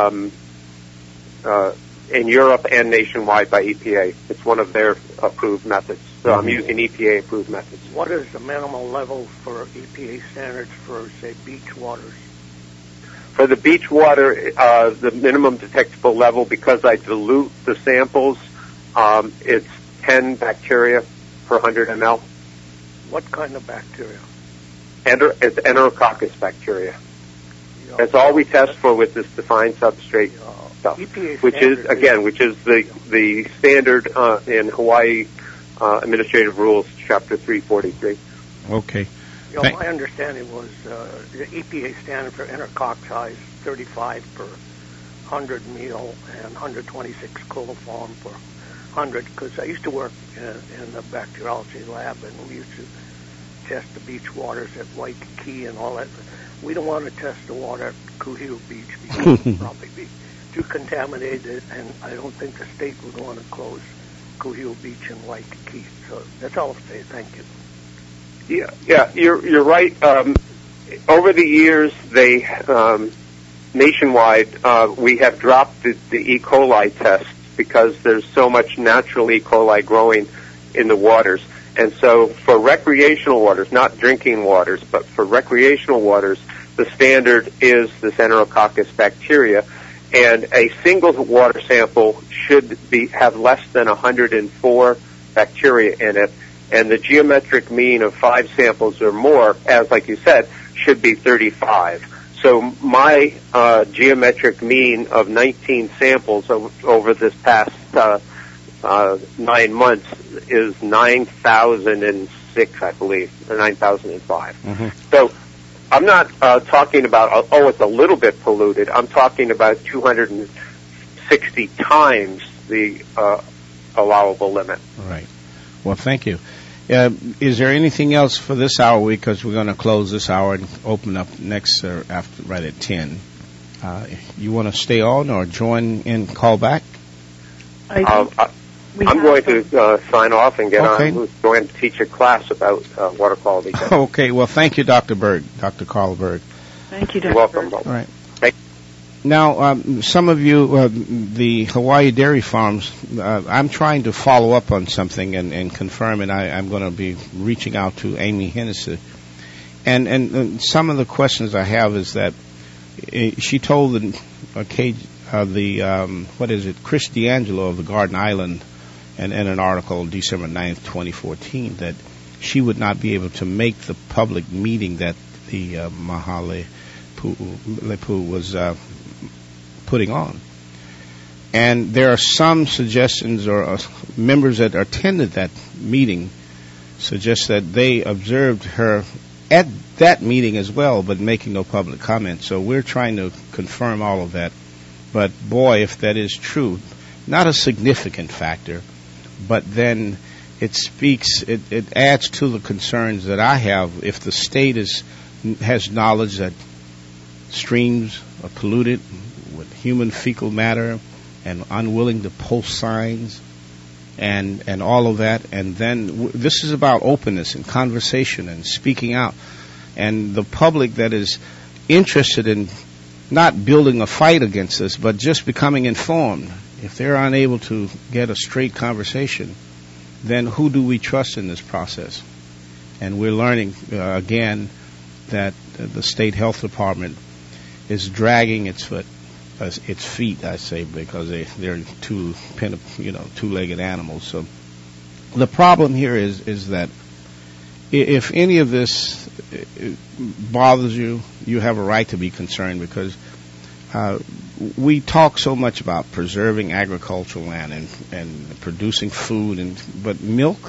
in Europe and nationwide by EPA. It's one of their approved methods. So I'm using EPA approved methods. What is the minimal level for EPA standards for, say, beach waters? For the beach water, the minimum detectable level, because I dilute the samples, it's 10 bacteria per 100 ml. What kind of bacteria? It's Enterococcus bacteria. That's all we test for with this defined substrate stuff, which is the standard in Hawaii Administrative Rules, Chapter 343. Okay. My understanding was the EPA standard for enterococci is 35 per 100 meal and 126 coliform per 100, because I used to work in the bacteriology lab, and we used to test the beach waters at Waikiki and all that. We don't want to test the water at Kuhio Beach because it would probably be too contaminated, and I don't think the state would want to close Kuhio Beach and Waikiki. So that's all I'll say. Thank you. Yeah, you're right. Over the years, they nationwide we have dropped the E. coli tests because there's so much natural E. coli growing in the waters. And so for recreational waters, not drinking waters, but for recreational waters, the standard is this Enterococcus bacteria. And a single water sample should have less than 104 bacteria in it. And the geometric mean of 5 samples or more, as like you said, should be 35. So my geometric mean of 19 samples over this past 9 months is 9,006, I believe, or 9,005. Mm-hmm. So I'm not talking about, it's a little bit polluted. I'm talking about 260 times the allowable limit. Right. Well, thank you. Is there anything else for this hour? Because we're going to close this hour and open up next after right at 10. You want to stay on or join in, call back? I'm going to sign off and get on. We're going to teach a class about water quality. Okay. Well, thank you, Dr. Berg, Dr. Carl Berg. Thank you, Dr. You're welcome. Berg. All right. Now, some of you, the Hawaii dairy farms, I'm trying to follow up on something and confirm, and I'm going to be reaching out to Amy Hennessy. And some of the questions I have is that she told Chris D'Angelo of the Garden Island in an article December 9th, 2014, that she would not be able to make the public meeting that the Mahale Lepu was putting on. And there are some suggestions or members that attended that meeting suggest that they observed her at that meeting as well, but making no public comment. So we're trying to confirm all of that. But boy, if that is true, not a significant factor, but then it adds to the concerns that I have if the state has knowledge that streams are polluted with human fecal matter and unwilling to post signs and all of that. And then this is about openness and conversation and speaking out. And the public that is interested in not building a fight against this, but just becoming informed, if they're unable to get a straight conversation, then who do we trust in this process? And we're learning, again, that the state health department is dragging its feet, I say, because they're two-legged animals. So the problem here is that if any of this bothers you, you have a right to be concerned, because we talk so much about preserving agricultural land and producing food, but milk,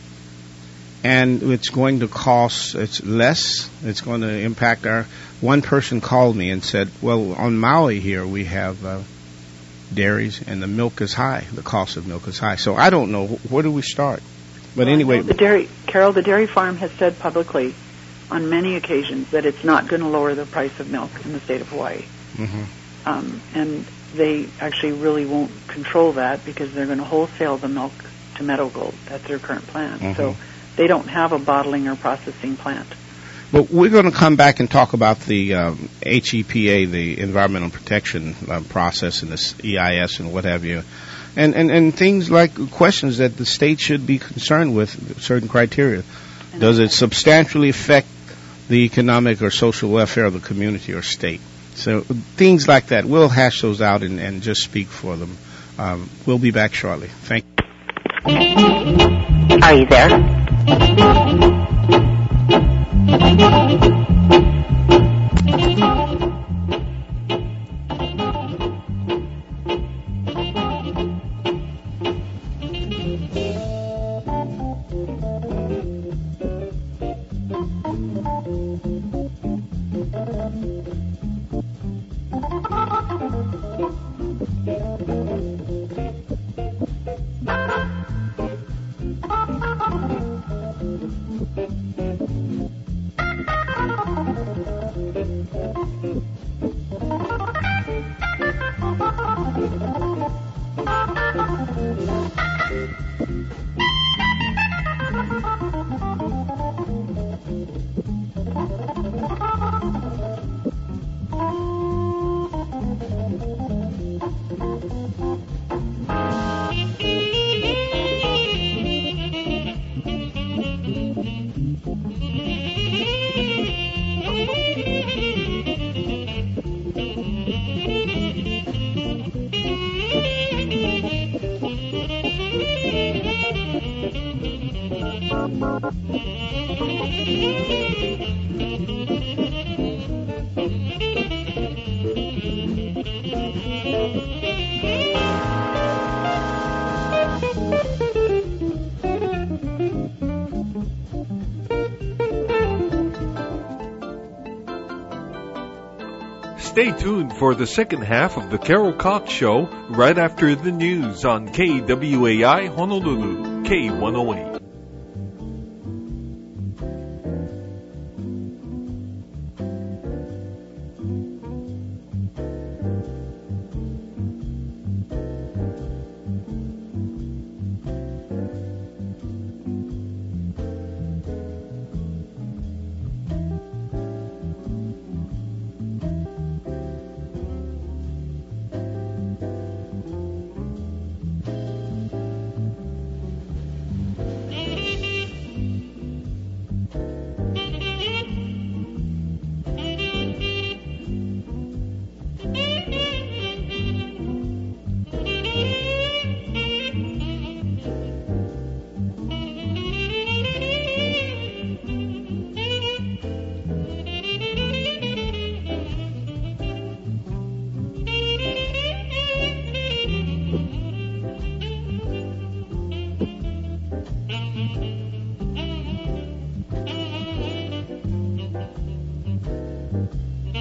and it's going to cost, it's less, it's going to impact one person called me and said, well, on Maui here we have dairies and the milk is high, the cost of milk is high. So I don't know, where do we start? But anyway. The dairy farm has said publicly on many occasions that it's not going to lower the price of milk in the state of Hawaii. Mm-hmm. And they actually really won't control that because they're going to wholesale the milk to Meadow Gold. That's their current plan. Mm-hmm. So they don't have a bottling or processing plant. But we're going to come back and talk about the HEPA, the environmental protection process, and this EIS and what have you. And things like questions that the state should be concerned with, certain criteria. Does it substantially affect the economic or social welfare of the community or state? So things like that. We'll hash those out and just speak for them. We'll be back shortly. Thank you. Are you there? Stay tuned for the second half of the Carol Cox Show right after the news on KWAI Honolulu, K108.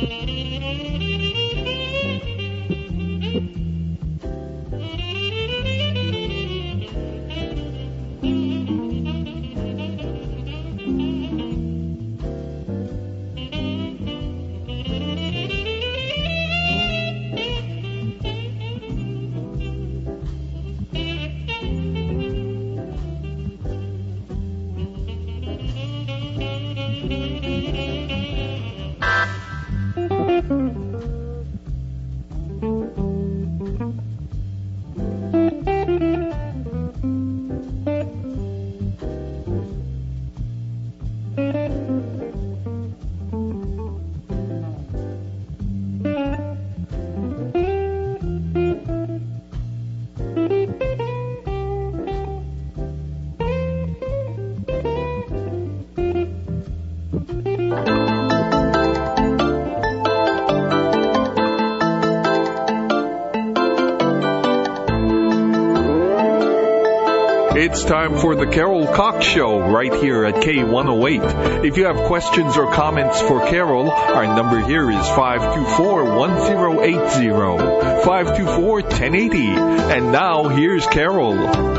It's time for the Carol Cox Show right here at K108. If you have questions or comments for Carol, our number here is 524-1080, 524-1080. And now here's Carol.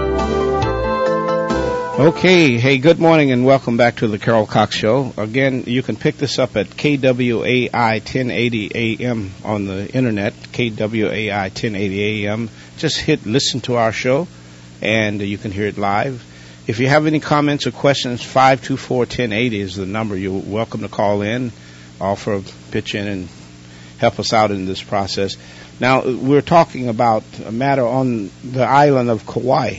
Okay, hey, good morning and welcome back to the Carol Cox Show. Again, you can pick this up at KWAI 1080 AM on the internet, KWAI 1080 AM. Just hit listen to our show, and you can hear it live. If you have any comments or questions, 524-1080 is the number. You're welcome to call in, offer a pitch in, and help us out in this process. Now, we're talking about a matter on the island of Kauai.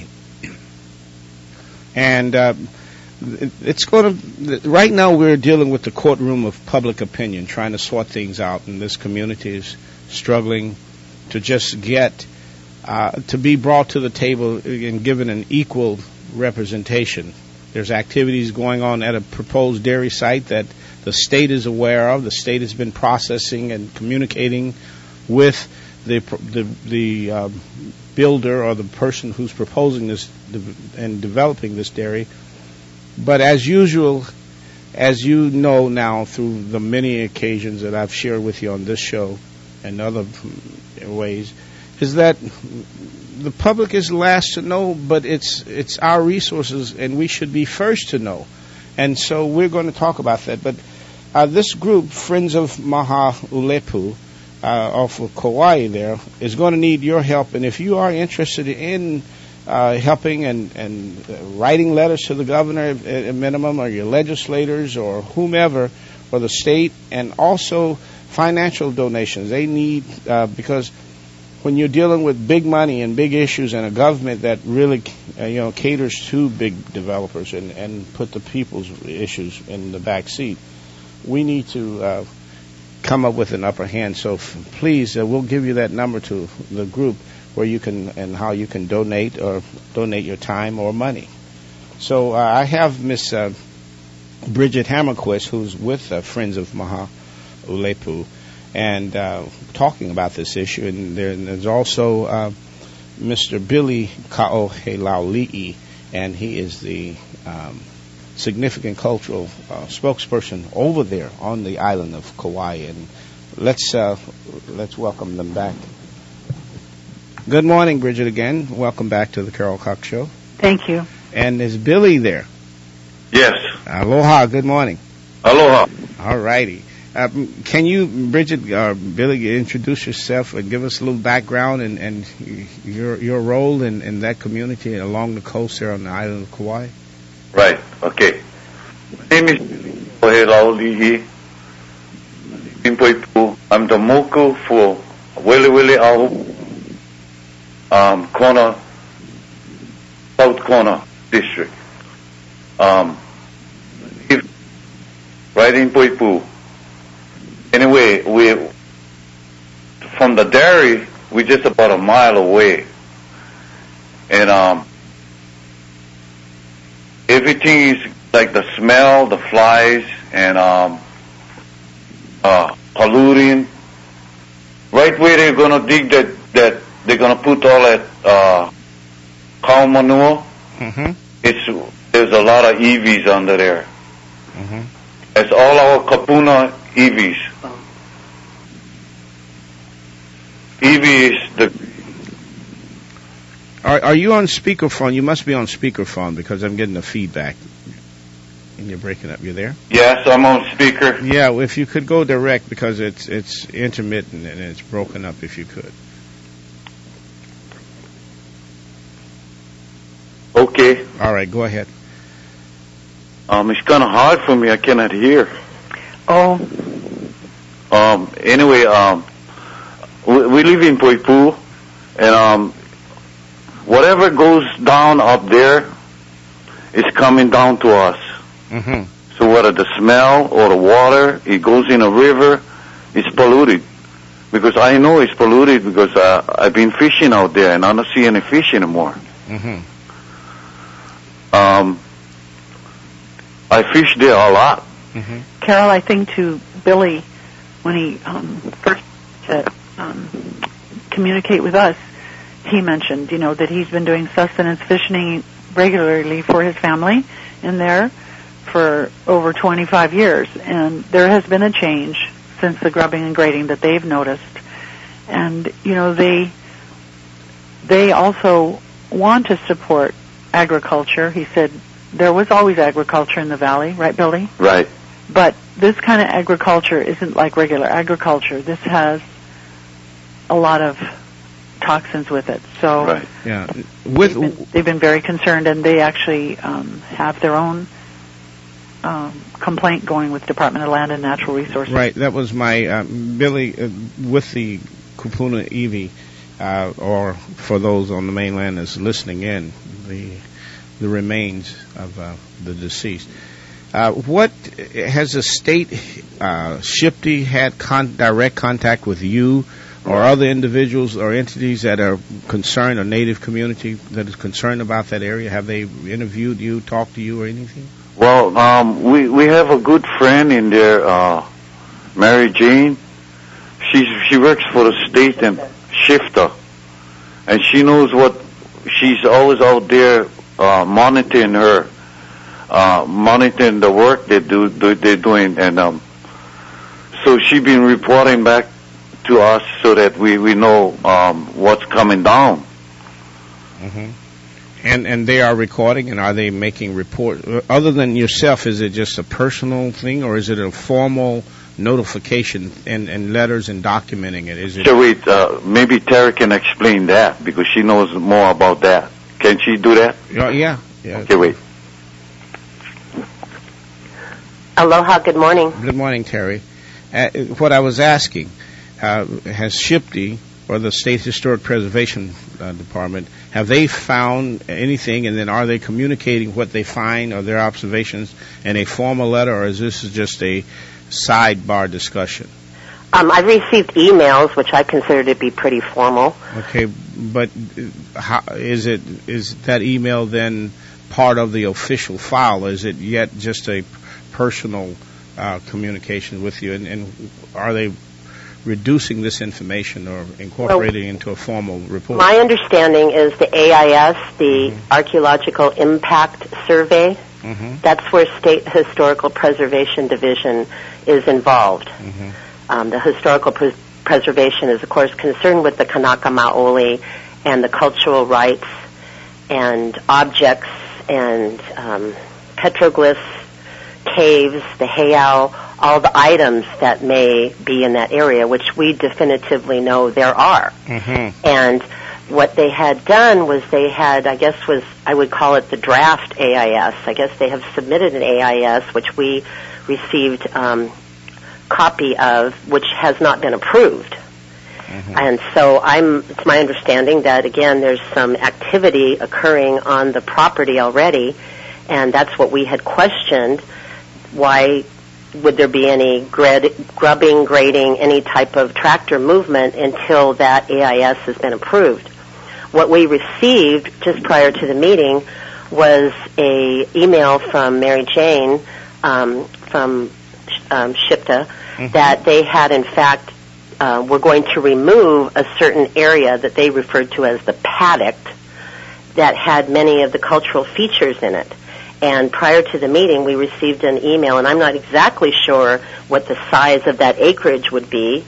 And it's going to, right now we're dealing with the courtroom of public opinion, trying to sort things out, and this community is struggling to just get, to be brought to the table and given an equal representation. There's activities going on at a proposed dairy site that the state is aware of. The state has been processing and communicating with the builder or the person who's proposing this and developing this dairy. But as usual, as you know now through the many occasions that I've shared with you on this show and other ways, is that the public is last to know, but it's our resources and we should be first to know. And so we're going to talk about that. But this group, Friends of Mahaulepu, off of Kauai there, is going to need your help. And if you are interested in helping and writing letters to the governor at a minimum, or your legislators or whomever, or the state, and also financial donations, they need, because when you're dealing with big money and big issues and a government that really caters to big developers and put the people's issues in the back seat, we need to come up with an upper hand. So please, we'll give you that number to the group where you can, and how you can donate your time or money. So I have Miss Bridget Hammerquist, who's with Friends of Mahaulepu, and talking about this issue. And there's also Mr. Billy Kaohelauli'i, and he is the significant cultural spokesperson over there on the island of Kauai. And let's welcome them back. Good morning, Bridget, again. Welcome back to the Carol Cox Show. Thank you. And is Billy there? Yes. Aloha. Good morning. Aloha. All righty. Can you, Bridget or Billy, introduce yourself and give us a little background and your role in that community along the coast there on the island of Kauai? Right. Okay. My name is Kaohelauli'i. I'm the moku for Wele Ahu, South Corner District. Right in Poipu. Anyway, from the dairy, we're just about a mile away. And everything is like the smell, the flies, and polluting. Right where they're gonna dig that they're gonna put all that cow manure. Mm-hmm. There's a lot of EVs under there. Mm-hmm. It's all our Kapuna EVs. Evie is the. Are you on speakerphone? You must be on speakerphone because I'm getting the feedback. And you're breaking up. You there? Yes, I'm on speaker. Yeah, if you could go direct because it's intermittent and it's broken up. If you could. Okay. All right, go ahead. It's kind of hard for me. I cannot hear. Oh. Anyway, we live in Poipu, and whatever goes down up there is coming down to us. Mm-hmm. So whether the smell or the water, it goes in a river, it's polluted. Because I know it's polluted because I've been fishing out there and I don't see any fish anymore. Mm-hmm. I fish there a lot. Mm-hmm. Carol, I think to Billy, when he first communicate with us, he mentioned, that he's been doing sustenance fishing regularly for his family in there for over 25 years. And there has been a change since the grubbing and grading that they've noticed. And, they also want to support agriculture. He said there was always agriculture in the valley, right, Billy? Right. But this kind of agriculture isn't like regular agriculture. This has a lot of toxins with it. So right. Yeah. They've been very concerned, and they actually have their own complaint going with Department of Land and Natural Resources. Right. That was my Billy with the Kupuna Iwi, or for those on the mainland that's listening in, the remains of the deceased. What has the state, SHPE, had direct contact with you or other individuals or entities that are concerned, or Native community that is concerned about that area? Have they interviewed you, talked to you, or anything? Well, we have a good friend in there, Mary Jane. She works for the state and SHPE, and she knows what. She's always out there monitoring her. Monitoring the work they're doing, and so she's been reporting back to us so that we know what's coming down. Mm-hmm. And they are recording, and are they making report? Other than yourself, is it just a personal thing, or is it a formal notification and letters and documenting it? Is it? So wait, maybe Tara can explain that because she knows more about that. Can she do that? Yeah. Okay, wait. Aloha, good morning. Good morning, Terry. What I was asking, has SHPE or the State Historic Preservation Department, have they found anything, and then are they communicating what they find or their observations in a formal letter, or is this just a sidebar discussion? I've received emails, which I consider to be pretty formal. Okay, but how, is that email then part of the official file? Is it yet just a personal communication with you, and are they reducing this information or incorporating it into a formal report? My understanding is the AIS, the Archaeological Impact Survey, that's where State Historical Preservation Division is involved. The historical preservation is, of course, concerned with the Kanaka Maoli and the cultural rights and objects and petroglyphs, caves, the heiau, all the items that may be in that area, which we definitively know there are. And what they had done was they had, I would call it the draft AIS. I guess they have submitted an AIS, which we received copy of, which has not been approved. And so it's my understanding that, again, there's some activity occurring on the property already, and that's what we had questioned. Why would there be any grubbing, grading, any type of tractor movement until that AIS has been approved? What we received just prior to the meeting was a email from Mary Jane from SHPE that they had, in fact, were going to remove a certain area that they referred to as the paddock that had many of the cultural features in it. And prior to the meeting, we received an email, and I'm not exactly sure what the size of that acreage would be,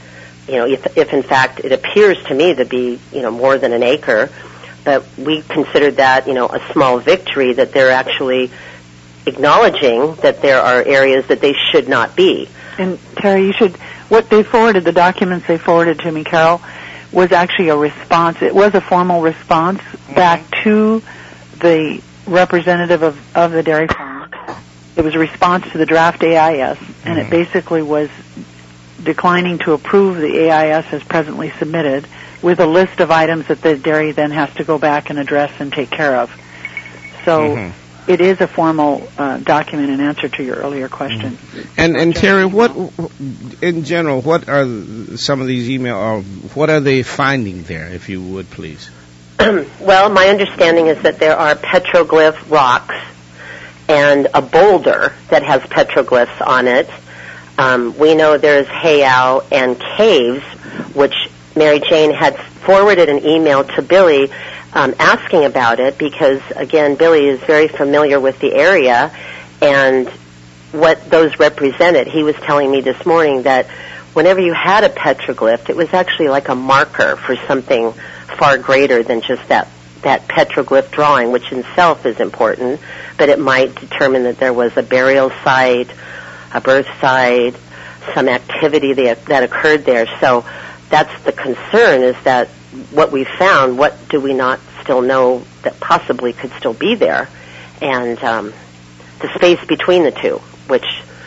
if in fact it appears to me to be, more than an acre, but we considered that, a small victory, that they're actually acknowledging that there are areas that they should not be. And Terry, what they forwarded, the documents they forwarded to me, Carol, was actually a response. It was a formal response back to the representative of the dairy farm. It was a response to the draft AIS, and it basically was declining to approve the AIS as presently submitted, with a list of items that the dairy then has to go back and address and take care of. So it is a formal document in answer to your earlier question. And Terry, what in general, what are some of these emails? What are they finding there, if you would please? Well, my understanding is that there are petroglyph rocks and a boulder that has petroglyphs on it. We know there's heiau and caves, which Mary Jane had forwarded an email to Billy asking about it, because, again, Billy is very familiar with the area and what those represented. He was telling me this morning that whenever you had a petroglyph, it was actually like a marker for something far greater than just that petroglyph drawing, which in itself is important, but it might determine that there was a burial site, a birth site, some activity that occurred there. So that's the concern, is that what we found, what do we not still know that possibly could still be there, and the space between the two, which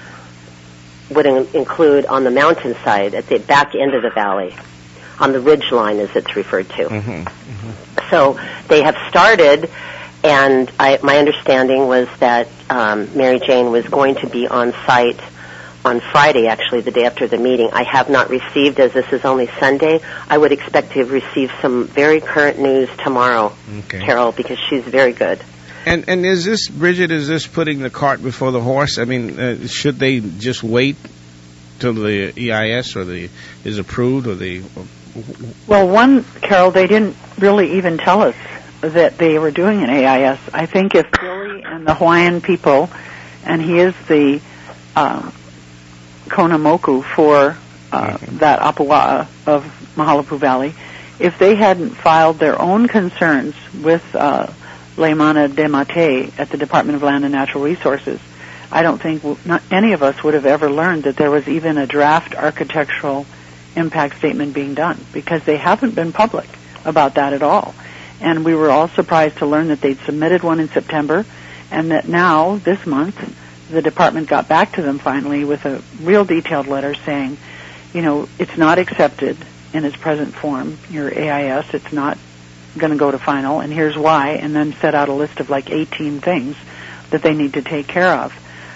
would include on the mountainside at the back end of the valley, on the ridge line as it's referred to. So they have started, and my understanding was that Mary Jane was going to be on site on Friday, actually, the day after the meeting. I have not received, as this is only Sunday, I would expect to have received some very current news tomorrow, Carol, because she's very good. And is this, Bridget, is this putting the cart before the horse? I mean, should they just wait till the EIS is approved, or the... Well, Carol, they didn't really even tell us that they were doing an AIS. I think if Billy and the Hawaiian people, and he is the Konamoku for that Apua'a of Mahalapu Valley, if they hadn't filed their own concerns with Leimana de Mate at the Department of Land and Natural Resources, I don't think any of us would have ever learned that there was even a draft architectural impact statement being done, because they haven't been public about that at all. And we were all surprised to learn that they'd submitted one in September, and that now, this month, the department got back to them finally with a real detailed letter saying, it's not accepted in its present form, your AIS, it's not going to go to final, and here's why, and then set out a list of like 18 things that they need to take care of.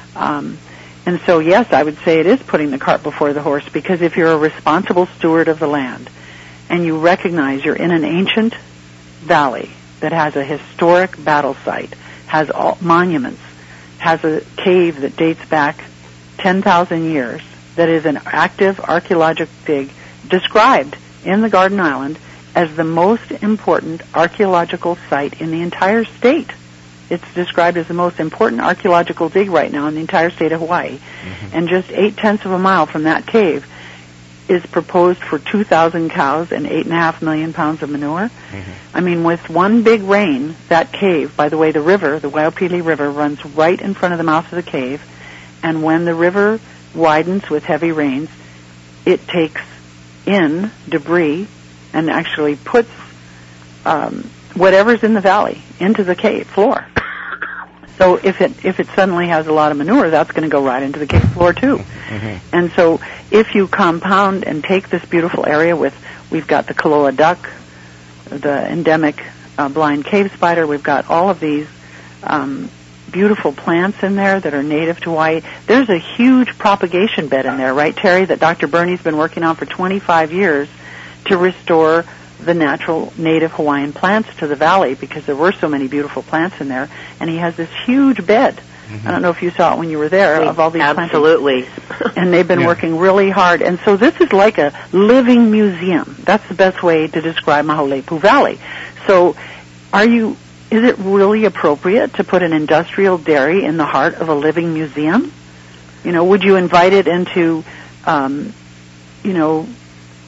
And so, yes, I would say it is putting the cart before the horse, because if you're a responsible steward of the land and you recognize you're in an ancient valley that has a historic battle site, has monuments, has a cave that dates back 10,000 years, that is an active archaeological dig described in the Garden Island as the most important archaeological site in the entire state. It's described as the most important archaeological dig right now in the entire state of Hawaii. And just 0.8 of a mile from that cave is proposed for 2,000 cows and 8.5 million pounds of manure. I mean, with one big rain, that cave, by the way, the river, the Waiopili River, runs right in front of the mouth of the cave, and when the river widens with heavy rains, it takes in debris and actually puts whatever's in the valley into the cave floor. So if it suddenly has a lot of manure, that's going to go right into the cave floor too. And so if you compound and take this beautiful area we've got the Kaloa duck, the endemic blind cave spider, we've got all of these beautiful plants in there that are native to Hawaii. There's a huge propagation bed in there, right, Terry, that Dr. Bernie's been working on for 25 years to restore the natural native Hawaiian plants to the valley, because there were so many beautiful plants in there, and he has this huge bed. I don't know if you saw it when you were there, of all these plants. Absolutely. And they've been working really hard. And so this is like a living museum. That's the best way to describe Mahaulepu Valley. So is it really appropriate to put an industrial dairy in the heart of a living museum? Would you invite it into,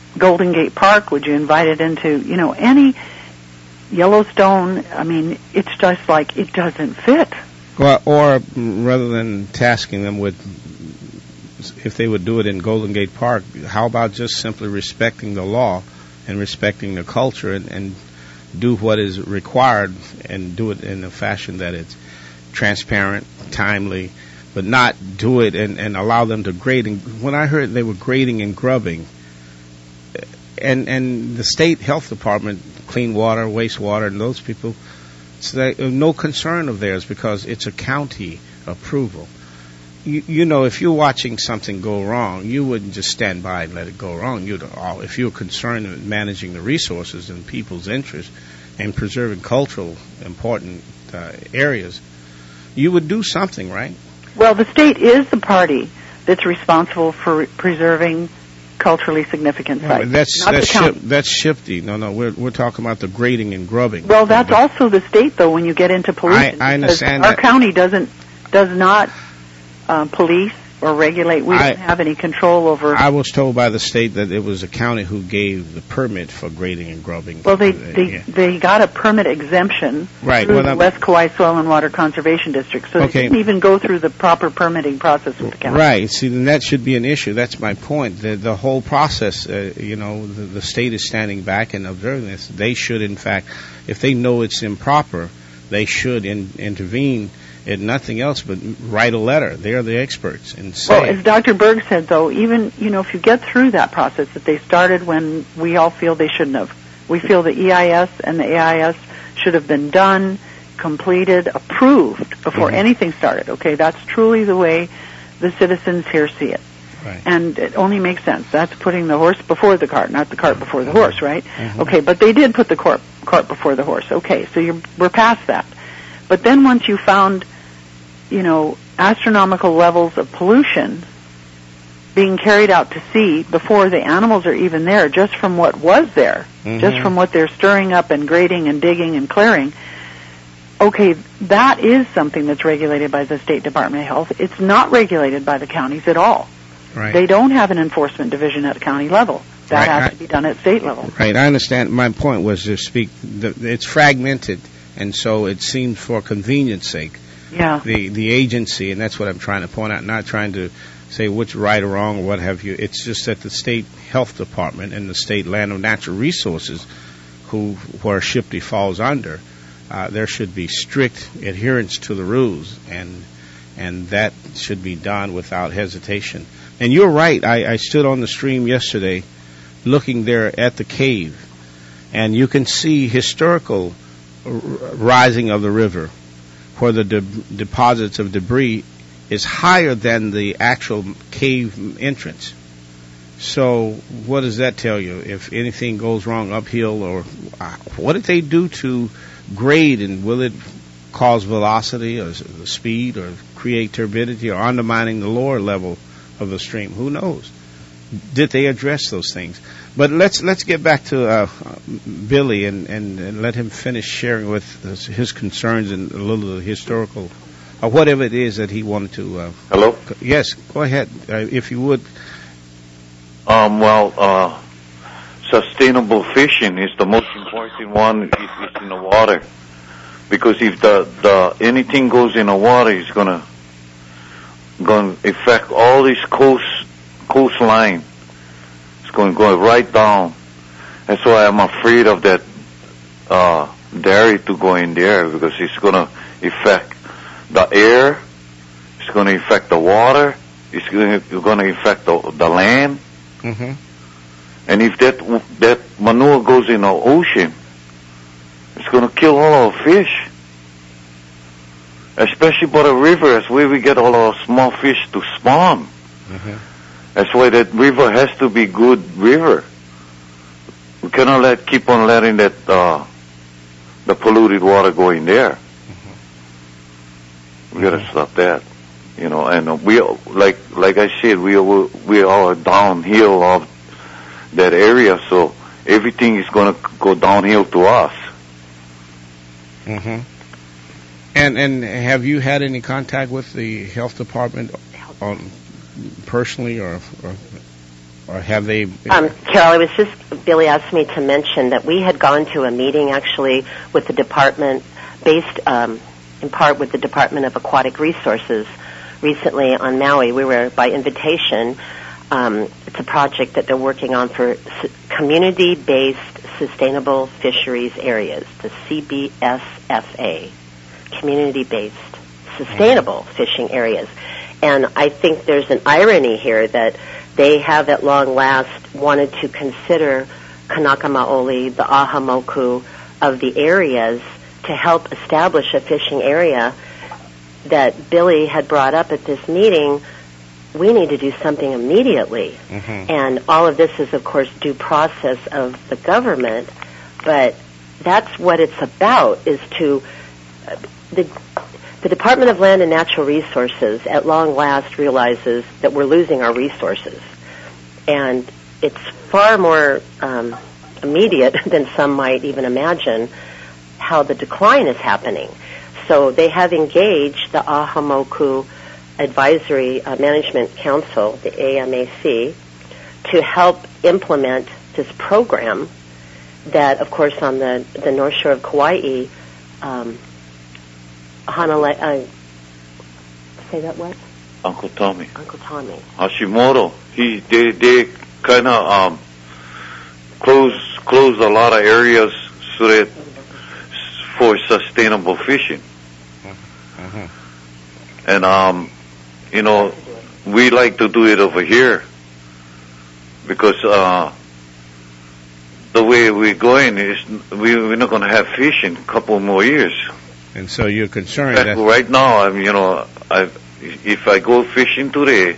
Golden Gate Park? Would you invite it into, any Yellowstone? I mean, it's just like it doesn't fit. Well, or rather than tasking them with, if they would do it in Golden Gate Park, how about just simply respecting the law and respecting the culture and do what is required and do it in a fashion that it's transparent, timely, but not do it and allow them to grade. And when I heard they were grading and grubbing, and the state health department, clean water, wastewater, and those people, it's no concern of theirs because it's a county approval. If you're watching something go wrong, you wouldn't just stand by and let it go wrong. If you're concerned with managing the resources and people's interests and preserving cultural important areas, you would do something, right? Well, the state is the party that's responsible for preserving culturally significant sites. That's shifty. No, we're talking about the grading and grubbing. Well, that's also the state, though. When you get into pollution, I understand our county does not police or regulate. We don't have any control over. I was told by the state that it was the county who gave the permit for grading and grubbing. Well, they got a permit exemption through the West Kauai Soil and Water Conservation District, so they didn't even go through the proper permitting process with the county. Right. See, then that should be an issue. That's my point. The whole process, the state is standing back and observing this. They should, in fact, if they know it's improper, they should intervene. And nothing else but write a letter. They're the experts. And say, well, as Dr. Berg said, though, even, if you get through that process that they started when we all feel they shouldn't have. We feel the EIS and the AIS should have been done, completed, approved before anything started. Okay, that's truly the way the citizens here see it. Right. And it only makes sense. That's putting the horse before the cart, not the cart before the horse, right? Okay, but they did put the cart before the horse. Okay, so we're past that. But then once you found, astronomical levels of pollution being carried out to sea before the animals are even there, just from what was there, just from what they're stirring up and grading and digging and clearing, okay, that is something that's regulated by the State Department of Health. It's not regulated by the counties at all. Right. They don't have an enforcement division at county level. That has to be done at state level. Right, I understand. My point was to it's fragmented. And so it seems for convenience sake, the agency, and that's what I'm trying to point out, not trying to say what's right or wrong or what have you. It's just that the state health department and the state land and natural resources, where SHPD falls under, there should be strict adherence to the rules, and that should be done without hesitation. And you're right. I stood on the stream yesterday, looking there at the cave, and you can see historical rising of the river, where the deposits of debris is higher than the actual cave entrance. So what does that tell you? If anything goes wrong uphill, or what did they do to grade, and will it cause velocity or speed or create turbidity or undermining the lower level of the stream? Who knows? Did they address those things? But let's get back to Billy and let him finish sharing with us his concerns and a little of the historical, or whatever it is that he wanted to. Hello? Yes, go ahead, if you would. Sustainable fishing is the most important one. It's in the water, because if the anything goes in the water, it's gonna affect all these coastline. It's going to go right down. That's why I'm afraid of that dairy to go in there, because it's going to affect the air, it's going to affect the water, it's going to affect the land. And if that manure goes in the ocean, it's going to kill all our fish. Especially by the river, that's where we get all our small fish to spawn. That's why that river has to be good river. We cannot keep on letting that the polluted water go in there. We got to stop that, And we, like I said, we are downhill of that area, so everything is going to go downhill to us. And have you had any contact with the health department personally, or Or have they... Carol, Billy asked me to mention that we had gone to a meeting actually with the department, based in part with the Department of Aquatic Resources recently on Maui. We were by invitation. It's a project that they're working on for community-based sustainable fisheries areas, the CBSFA, community-based sustainable fishing areas. And I think there's an irony here that they have at long last wanted to consider Kanaka Maoli, the Ahamoku of the areas, to help establish a fishing area that Billy had brought up at this meeting. We need to do something immediately. Mm-hmm. And all of this is, of course, due process of the government, but that's what it's about, is to... The Department of Land and Natural Resources at long last realizes that we're losing our resources. And it's far more immediate than some might even imagine how the decline is happening. So they have engaged the Ahamoku Advisory Management Council, the AMAC, to help implement this program that, of course, on the North Shore of Kauai, say that what? Uncle Tommy. Uncle Tommy. Hashimoto. They kind of close a lot of areas so that for sustainable fishing. Mm-hmm. And we like to do it over here because the way we're going is we're not going to have fish in a couple more years. And so you're concerned that right now, if I go fishing today,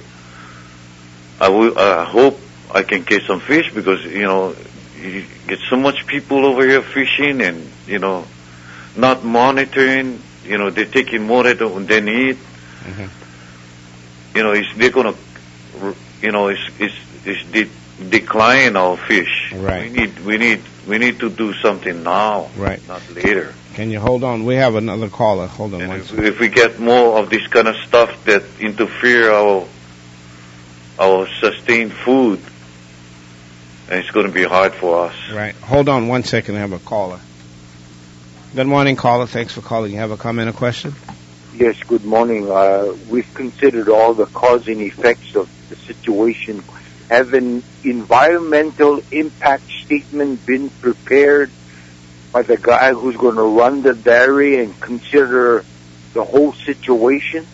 I hope I can catch some fish because, you get so much people over here fishing and, not monitoring, they're taking more than they need. Mm-hmm. They're going to, it's decline our fish. Right. We need to do something now, right, not later. Can you hold on? We have another caller. Hold on one second. If we get more of this kind of stuff that interfere our sustained food, it's going to be hard for us. Right. Hold on 1 second. I have a caller. Good morning, caller. Thanks for calling. You have a comment or question? Yes, good morning. We've considered all the cause and effects of the situation. Have an environmental impact statement been prepared by the guy who's going to run the dairy and consider the whole situation?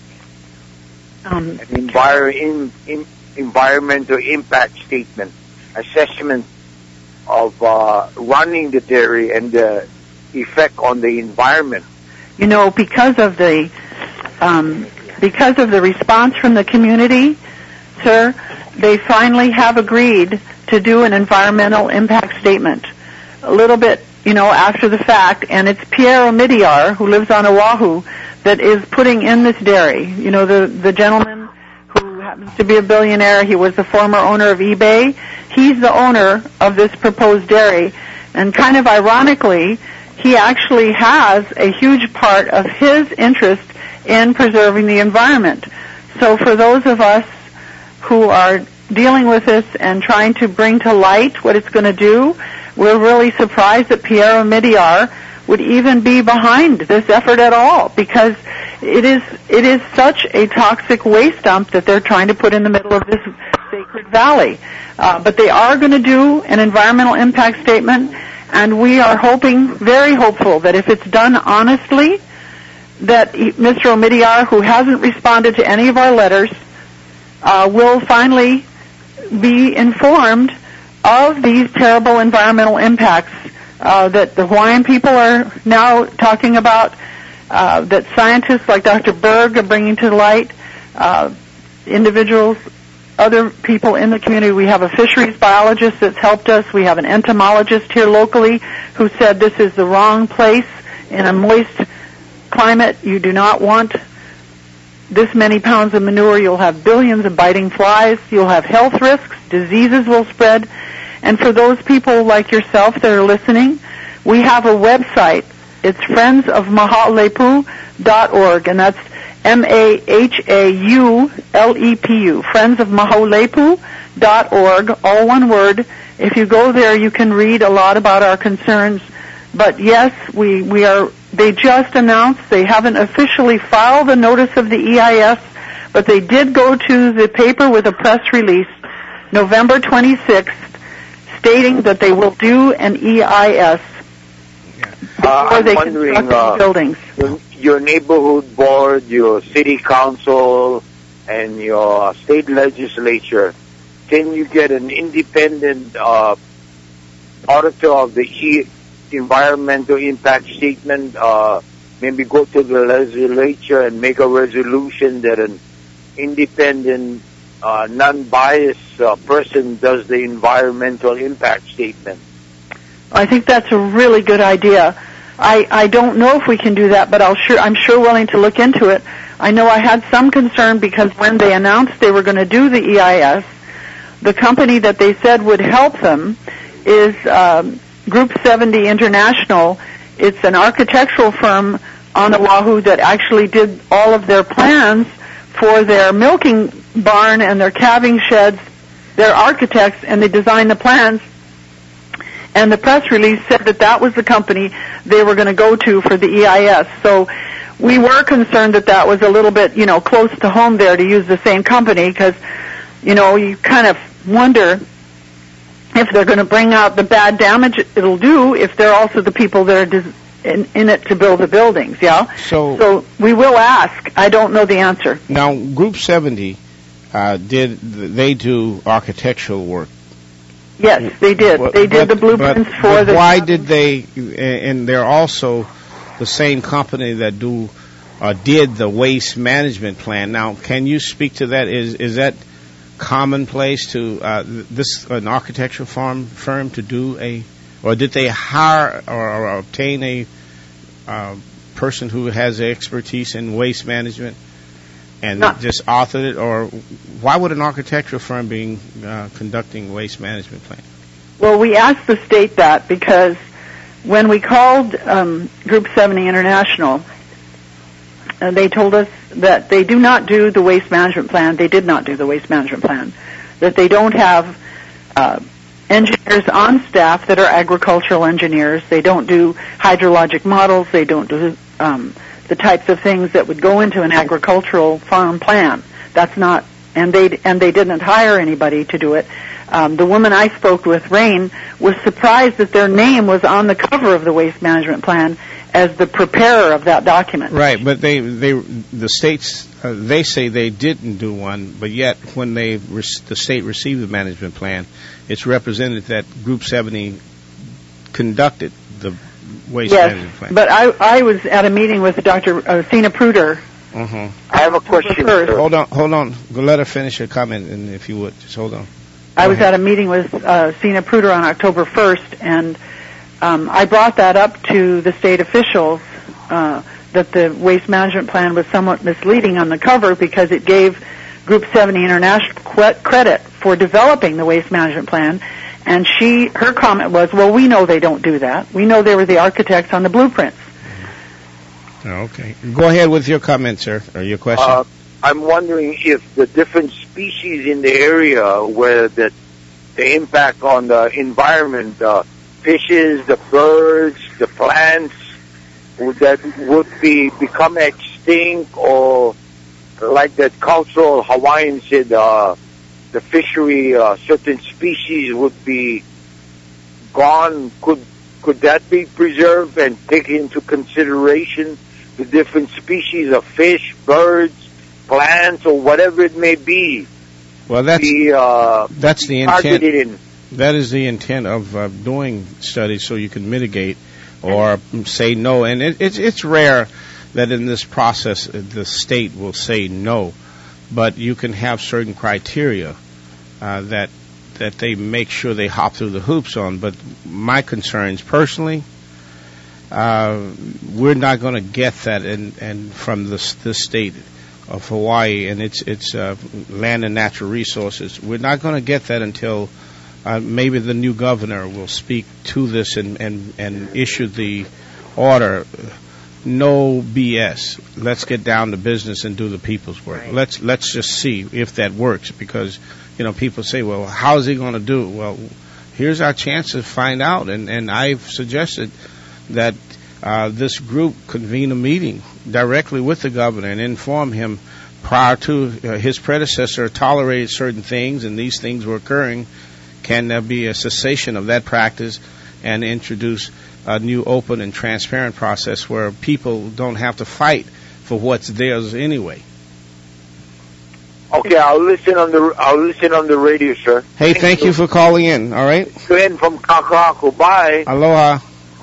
An environmental impact statement, assessment of running the dairy and the effect on the environment. Because of the response from the community, sir, they finally have agreed to do an environmental impact statement. A little bit, after the fact, and it's Pierre Omidyar, who lives on Oahu, that is putting in this dairy. The gentleman who happens to be a billionaire, he was the former owner of eBay. He's the owner of this proposed dairy. And kind of ironically, he actually has a huge part of his interest in preserving the environment. So for those of us who are dealing with this and trying to bring to light what it's going to do, we're really surprised that Pierre Omidyar would even be behind this effort at all, because it is such a toxic waste dump that they're trying to put in the middle of this sacred valley. But they are going to do an environmental impact statement, and we are very hopeful that if it's done honestly, that Mr. Omidyar, who hasn't responded to any of our letters, will finally be informed of these terrible environmental impacts that the Hawaiian people are now talking about, that scientists like Dr. Berg are bringing to light, individuals, other people in the community. We have a fisheries biologist that's helped us. We have an entomologist here locally who said this is the wrong place in a moist climate. You do not want this many pounds of manure. You'll have billions of biting flies. You'll have health risks. Diseases will spread. And for those people like yourself that are listening, we have a website. It's friendsofmahaulepu.org, and that's MAHAULEPU, friendsofmahaulepu.org. group7ny.org, all one word. If you go there, you can read a lot about our concerns. But yes, we are. They just announced, they haven't officially filed a notice of the EIS, but they did go to the paper with a press release November 26th stating that they will do an EIS before they construct these buildings. Your neighborhood board, your city council, and your state legislature, can you get an independent auditor of the environmental impact statement, maybe go to the legislature and make a resolution that an independent, non-biased person does the environmental impact statement? I think that's a really good idea. I don't know if we can do that, but I'm sure willing to look into it. I know I had some concern because when they announced they were going to do the EIS, the company that they said would help them is Group 70 International. It's an architectural firm on Oahu that actually did all of their plans for their milking barn and their calving sheds. They're architects, and they designed the plans. And the press release said that that was the company they were going to go to for the EIS. So we were concerned that that was a little bit, close to home there to use the same company because, you kind of wonder if they're going to bring out the bad damage it'll do if they're also the people that are in it to build the buildings, yeah? So we will ask. I don't know the answer. Now, Group 70, did they do architectural work? Yes, they did. They did the blueprints for the... Why did they, and they're also the same company that did the waste management plan. Now, can you speak to that? Is that commonplace to an architectural firm to do or did they hire or obtain a person who has expertise in waste management and just authored it? Or why would an architectural firm be conducting waste management plan? Well, we asked the state that because when we called Group 70 International, they told us that they do not do the waste management plan. They did not do the waste management plan. That they don't have engineers on staff that are agricultural engineers. They don't do hydrologic models. They don't do the types of things that would go into an agricultural farm plan. That's not, and they didn't hire anybody to do it. The woman I spoke with, Rain, was surprised that their name was on the cover of the waste management plan as the preparer of that document. Right, but the states, they say they didn't do one, but yet when the state received the management plan, it's represented that Group 70 conducted the waste management plan. But I was at a meeting with Dr. Sina Pruder. I have a question. Hold on. Let her finish her comment, and if you would, just hold on. I was at a meeting with Sina Pruder on October 1st, and I brought that up to the state officials, that the waste management plan was somewhat misleading on the cover because it gave Group 70 International credit for developing the waste management plan, and her comment was, well, we know they don't do that. We know they were the architects on the blueprints. Okay. Go ahead with your comment, sir, or your question. I'm wondering if the different species in the area where the impact on the environment, the fishes, the birds, the plants, would become extinct, or like that cultural Hawaiian said, the fishery, certain species would be gone. Could that be preserved and taken into consideration? The different species of fish, birds, plants, or whatever it may be. Well, that's the intent. That is the intent of doing studies, so you can mitigate or say no. And it's rare that in this process the state will say no, but you can have certain criteria that they make sure they hop through the hoops on. But my concerns, personally, we're not going to get that and from this state of Hawaii and its land and natural resources. We're not going to get that until maybe the new governor will speak to this and issue the order. No BS. Let's get down to business and do the people's work. Right. Let's just see if that works, because people say, well, how is he going to do it? Well, here's our chance to find out. And I've suggested that this group convene a meeting directly with the governor and inform him prior to his predecessor tolerated certain things and these things were occurring. Can there be a cessation of that practice and introduce a new open and transparent process where people don't have to fight for what's theirs anyway? Okay, I'll listen on the radio, sir. Hey, thank you for calling in. All right. Glenn from Kaka'ako. Bye. Aloha.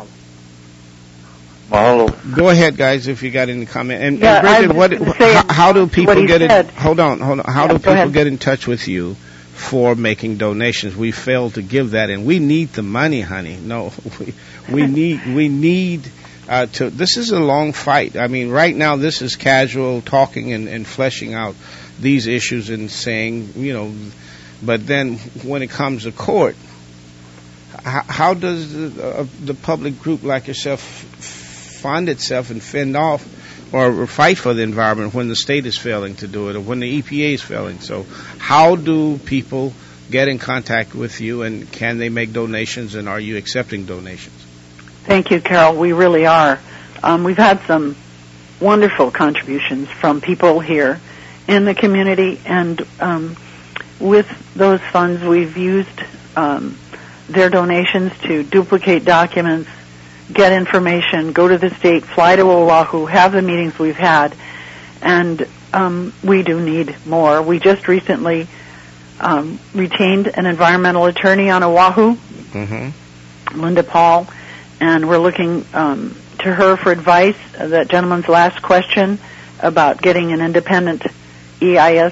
Mahalo. Go ahead, guys, if you got any comment. And Yeah, Bridget, how do people get in? Hold on. How do people ahead. get in touch with you for making donations? We failed to give that, and we need the money, honey. No, we need to. This is a long fight. I mean, right now this is casual talking and fleshing out these issues and saying, but then when it comes to court, how does the public group like yourself fund itself and fend off or fight for the environment when the state is failing to do it or when the EPA is failing? So how do people get in contact with you, and can they make donations, and are you accepting donations? Thank you, Carol. We really are. We've had some wonderful contributions from people here in the community, and with those funds we've used their donations to duplicate documents, get information, go to the state, fly to Oahu, have the meetings we've had, and we do need more. We just recently retained an environmental attorney on Oahu, Linda Paul, and we're looking to her for advice. That gentleman's last question about getting an independent EIS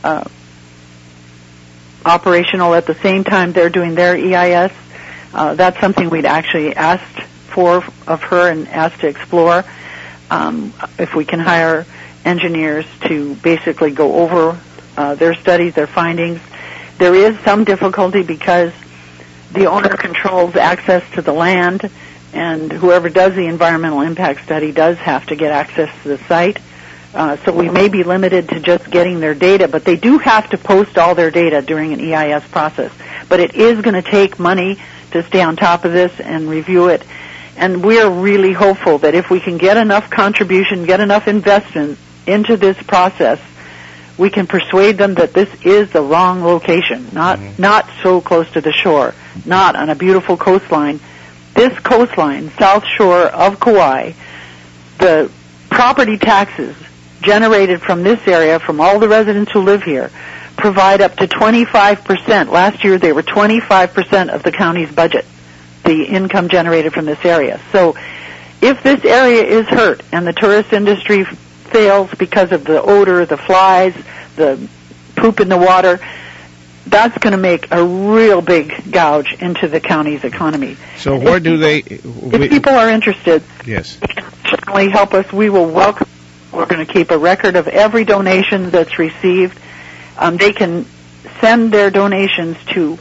operational at the same time they're doing their EIS. That's something we'd actually asked for of her and asked to explore. If we can hire engineers to basically go over their studies, their findings. There is some difficulty because the owner controls access to the land, and whoever does the environmental impact study does have to get access to the site. So we may be limited to just getting their data, but they do have to post all their data during an EIS process. But it is going to take money to stay on top of this and review it. And we're really hopeful that if we can get enough contribution, get enough investment into this process, we can persuade them that this is the wrong location, not so close to the shore, not on a beautiful coastline. This coastline, south shore of Kauai, the property taxes generated from this area, from all the residents who live here, provide up to 25%. Last year they were 25% of the county's budget, the income generated from this area. So if this area is hurt and the tourist industry fails because of the odor, the flies, the poop in the water, that's going to make a real big gouge into the county's economy. So where do they... If people are interested, yes, they can certainly help us. We will welcome. We're going to keep a record of every donation that's received. They can send their donations to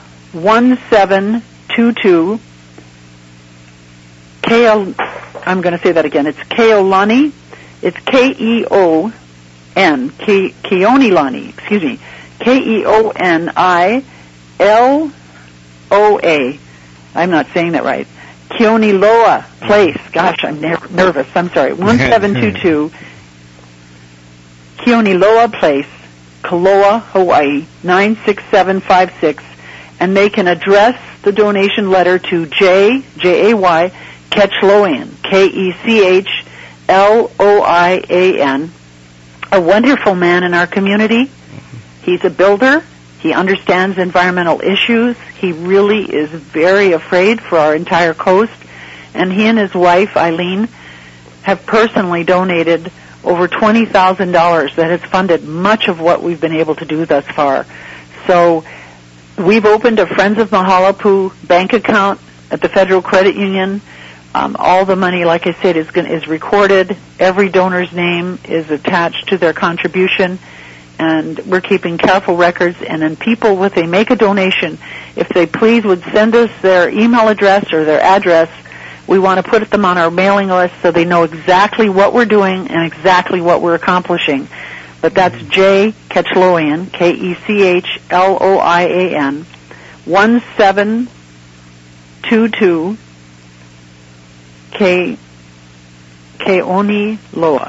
1722 I'm going to say that again. It's Keolani. It's Keonilani. Keonilani. Excuse me. Keoniloa. I'm not saying that right. Keoniloa Place. Gosh, I'm nervous. I'm sorry. 1722 Keoniloa Place, Kaloa, Hawaii, 96756, and they can address the donation letter to J.A.Y. Kechloian, Kechloian, a wonderful man in our community. He's a builder. He understands environmental issues. He really is very afraid for our entire coast. And he and his wife, Eileen, have personally donated over $20,000 that has funded much of what we've been able to do thus far. So we've opened a Friends of Mahalapu bank account at the Federal Credit Union. All the money, like I said, is recorded. Every donor's name is attached to their contribution, and we're keeping careful records. And then people, when they make a donation, if they please would send us their email address or their address, we want to put them on our mailing list so they know exactly what we're doing and exactly what we're accomplishing. but that's J. Kechloian, Kechloian, 1722 Keoni Loa,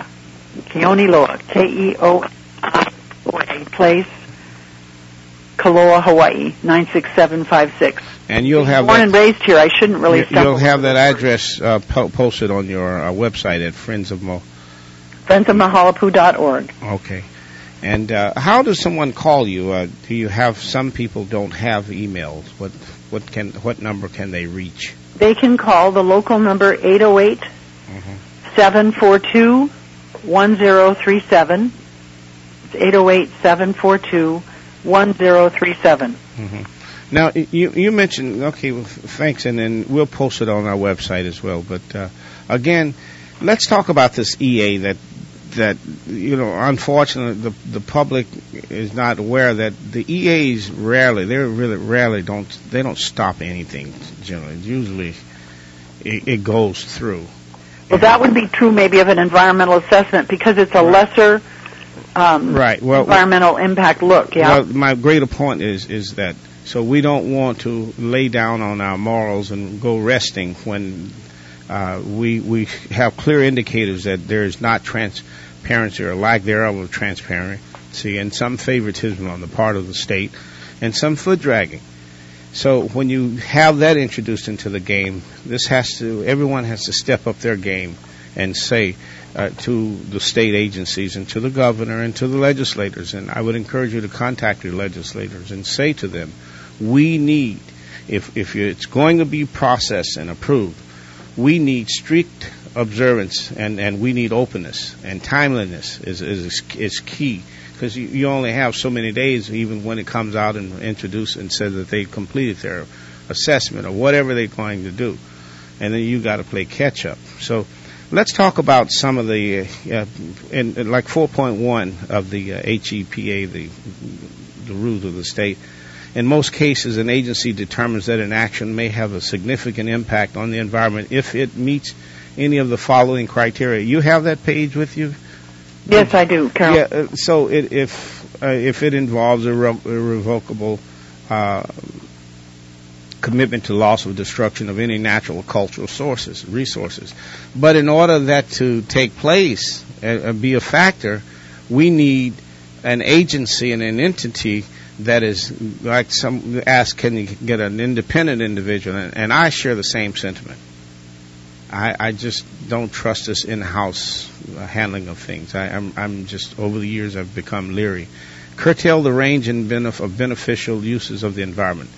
Keoa Place, Kaloa, Hawaii, 96756. And you'll have born and raised here. I shouldn't really. You'll have that address posted on your website at friendsofmahalapu.org. Okay. And how does someone call you? Do you have some people don't have emails? What number can they reach? They can call the local number 808-742-1037. It's 808-742-1037. Mm-hmm. Now, you mentioned, okay, well, thanks, and then we'll post it on our website as well. But, again, let's talk about this EA that unfortunately, the public is not aware that the EAs rarely don't stop anything, generally. Usually, it goes through. Well, that would be true maybe of an environmental assessment because it's a lesser environmental impact look, yeah? Well, my greater point is that so we don't want to lay down on our morals and go resting when we have clear indicators that there is not transparency or lack thereof of transparency and some favoritism on the part of the state and some foot dragging. So when you have that introduced into the game, everyone has to step up their game and say to the state agencies and to the governor and to the legislators, and I would encourage you to contact your legislators and say to them, we need, if it's going to be processed and approved, we need strict observance and we need openness, and timeliness is key, because you only have so many days even when it comes out and introduced and says that they completed their assessment or whatever they're going to do, and then you got to play catch up. So let's talk about some of the like 4.1 of the HEPA, the rules of the state. In most cases, an agency determines that an action may have a significant impact on the environment if it meets any of the following criteria. You have that page with you? Yes, I do, Carol. Yeah. So if it involves irrevocable commitment to loss or destruction of any natural or cultural resources. But in order that to take place and be a factor, we need an agency and an entity that is like some ask, can you get an independent individual? And I share the same sentiment. I just don't trust this in-house handling of things. I'm just, over the years, I've become leery. Curtail the range and of beneficial uses of the environment,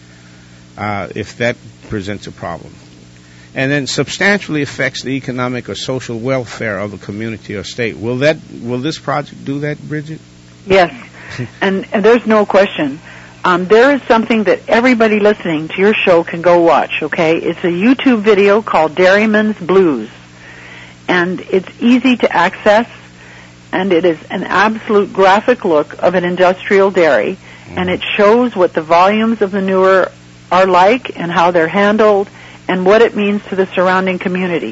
if that presents a problem. And then substantially affects the economic or social welfare of the community or state. Will this project do that, Bridget? Yes. And there's no question. There is something that everybody listening to your show can go watch, okay? It's a YouTube video called Dairyman's Blues. And it's easy to access, and it is an absolute graphic look of an industrial dairy, and it shows what the volumes of manure are like and how they're handled and what it means to the surrounding community.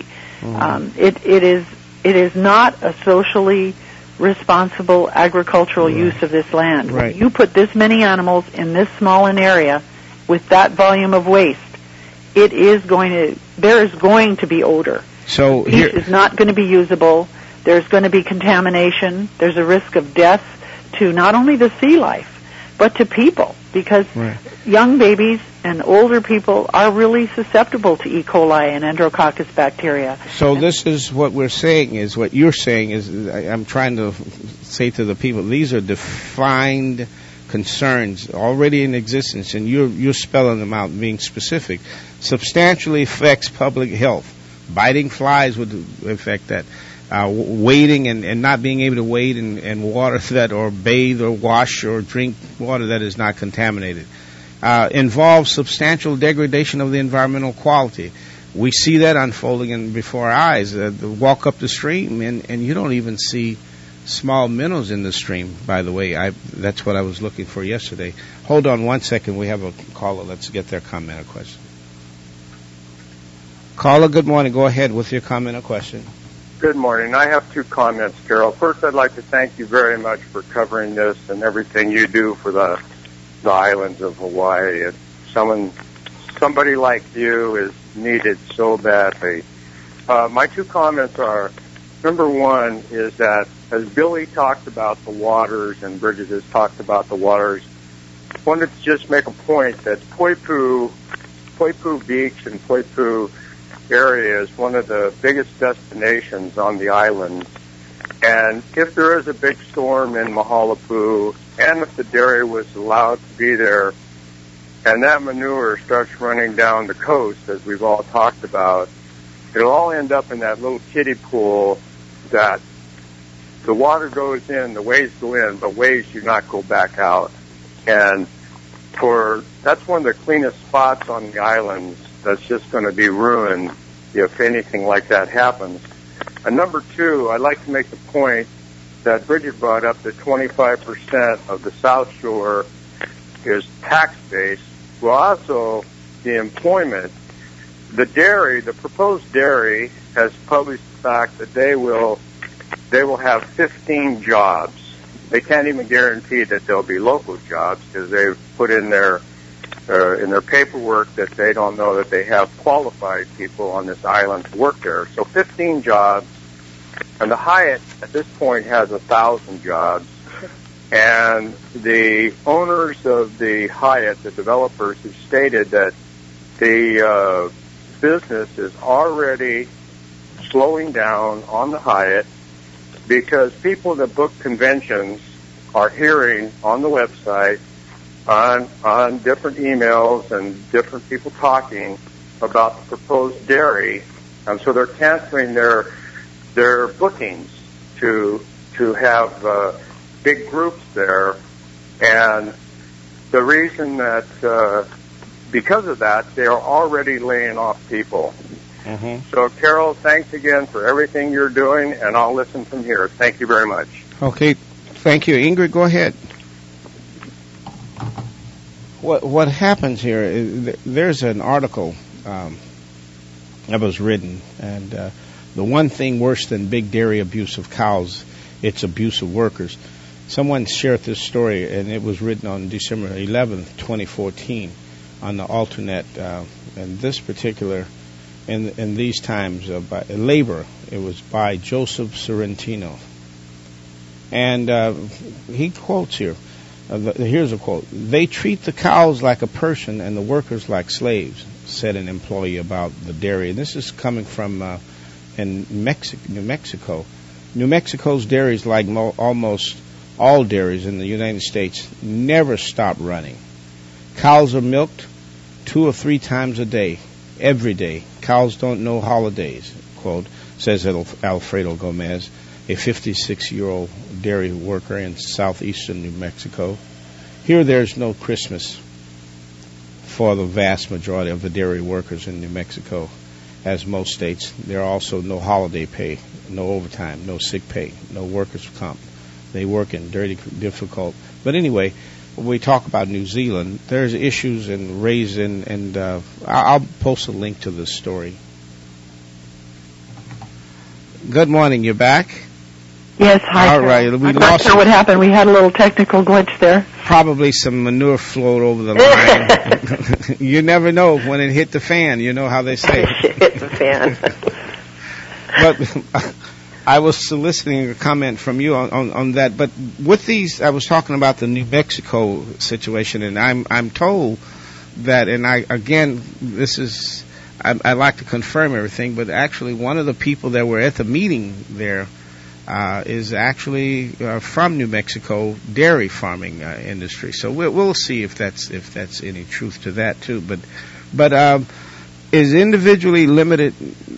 It is not a socially responsible agricultural use of this land. Right. When you put this many animals in this small an area with that volume of waste, there is going to be odor. So the beach is not going to be usable. There's going to be contamination. There's a risk of death to not only the sea life, but to people, because young babies and older people are really susceptible to E. coli and Enterococcus bacteria. So this is what we're saying is, what you're saying is, I'm trying to say to the people, these are defined concerns already in existence, and you're spelling them out, being specific. Substantially affects public health. Biting flies would affect that. Wading and not being able to wade in water that, or bathe or wash or drink water that is not contaminated. Involves substantial degradation of the environmental quality. We see that unfolding before our eyes. Walk up the stream and you don't even see small minnows in the stream, by the way. That's what I was looking for yesterday. Hold on one second. We have a caller. Let's get their comment or question. Caller, good morning. Go ahead with your comment or question. Good morning. I have two comments, Carol. First, I'd like to thank you very much for covering this and everything you do for the islands of Hawaii. Somebody like you is needed so badly. My two comments are, number one is that as Billy talked about the waters and Bridget has talked about the waters, I wanted to just make a point that Poipu Beach and Poipu area is one of the biggest destinations on the island. And if there is a big storm in Mahalapu, and if the dairy was allowed to be there, and that manure starts running down the coast, as we've all talked about, it'll all end up in that little kiddie pool that the water goes in, the waves go in, but waves do not go back out. And that's one of the cleanest spots on the islands that's just going to be ruined if anything like that happens. And number two, I'd like to make the point that Bridget brought up that 25% of the South Shore is tax-based. Well, also the employment. The proposed dairy has published the fact that they will have 15 jobs. They can't even guarantee that they'll be local jobs because they've put in their paperwork that they don't know that they have qualified people on this island to work there. So 15 jobs, and the Hyatt at this point has 1,000 jobs. And the owners of the Hyatt, the developers, have stated that the business is already slowing down on the Hyatt because people that book conventions are hearing on the website, on different emails and different people talking about the proposed dairy, and so they're canceling their bookings to have big groups there. And the reason that because of that, they are already laying off people. Mm-hmm. So, Carol, thanks again for everything you're doing, and I'll listen from here. Thank you very much. Okay, thank you. Ingrid, go ahead. What happens here is there's an article that was written, and the one thing worse than big dairy abuse of cows, it's abuse of workers. Someone shared this story, and it was written on December 11th, 2014, on the Alternet, and this particular, in these times, by labor, it was by Joseph Sorrentino. And he quotes here, here's a quote: "They treat the cows like a person and the workers like slaves," said an employee about the dairy. And this is coming from in New Mexico. New Mexico's dairies, like almost all dairies in the United States, never stop running. Cows are milked 2 or 3 times a day, every day. Cows don't know holidays, quote, says Alfredo Gomez, a 56-year-old dairy worker in southeastern New Mexico. Here there's no Christmas for the vast majority of the dairy workers in New Mexico. As most states, there are also no holiday pay, no overtime, no sick pay, no workers' comp. They work in dirty, difficult. But anyway, when we talk about New Zealand, there's issues in raising, and I'll post a link to this story. Good morning, you're back? Yes, hi. All right, I'm not sure what happened. We had a little technical glitch there. Probably some manure flowed over the line. You never know when it hit the fan. You know how they say. It hit the fan. But I was soliciting a comment from you on that. But with these, I was talking about the New Mexico situation, and I'm told that, and I like to confirm everything, but actually one of the people that were at the meeting there is actually from New Mexico dairy farming industry. So we'll see if that's any truth to that too. But is individually limited,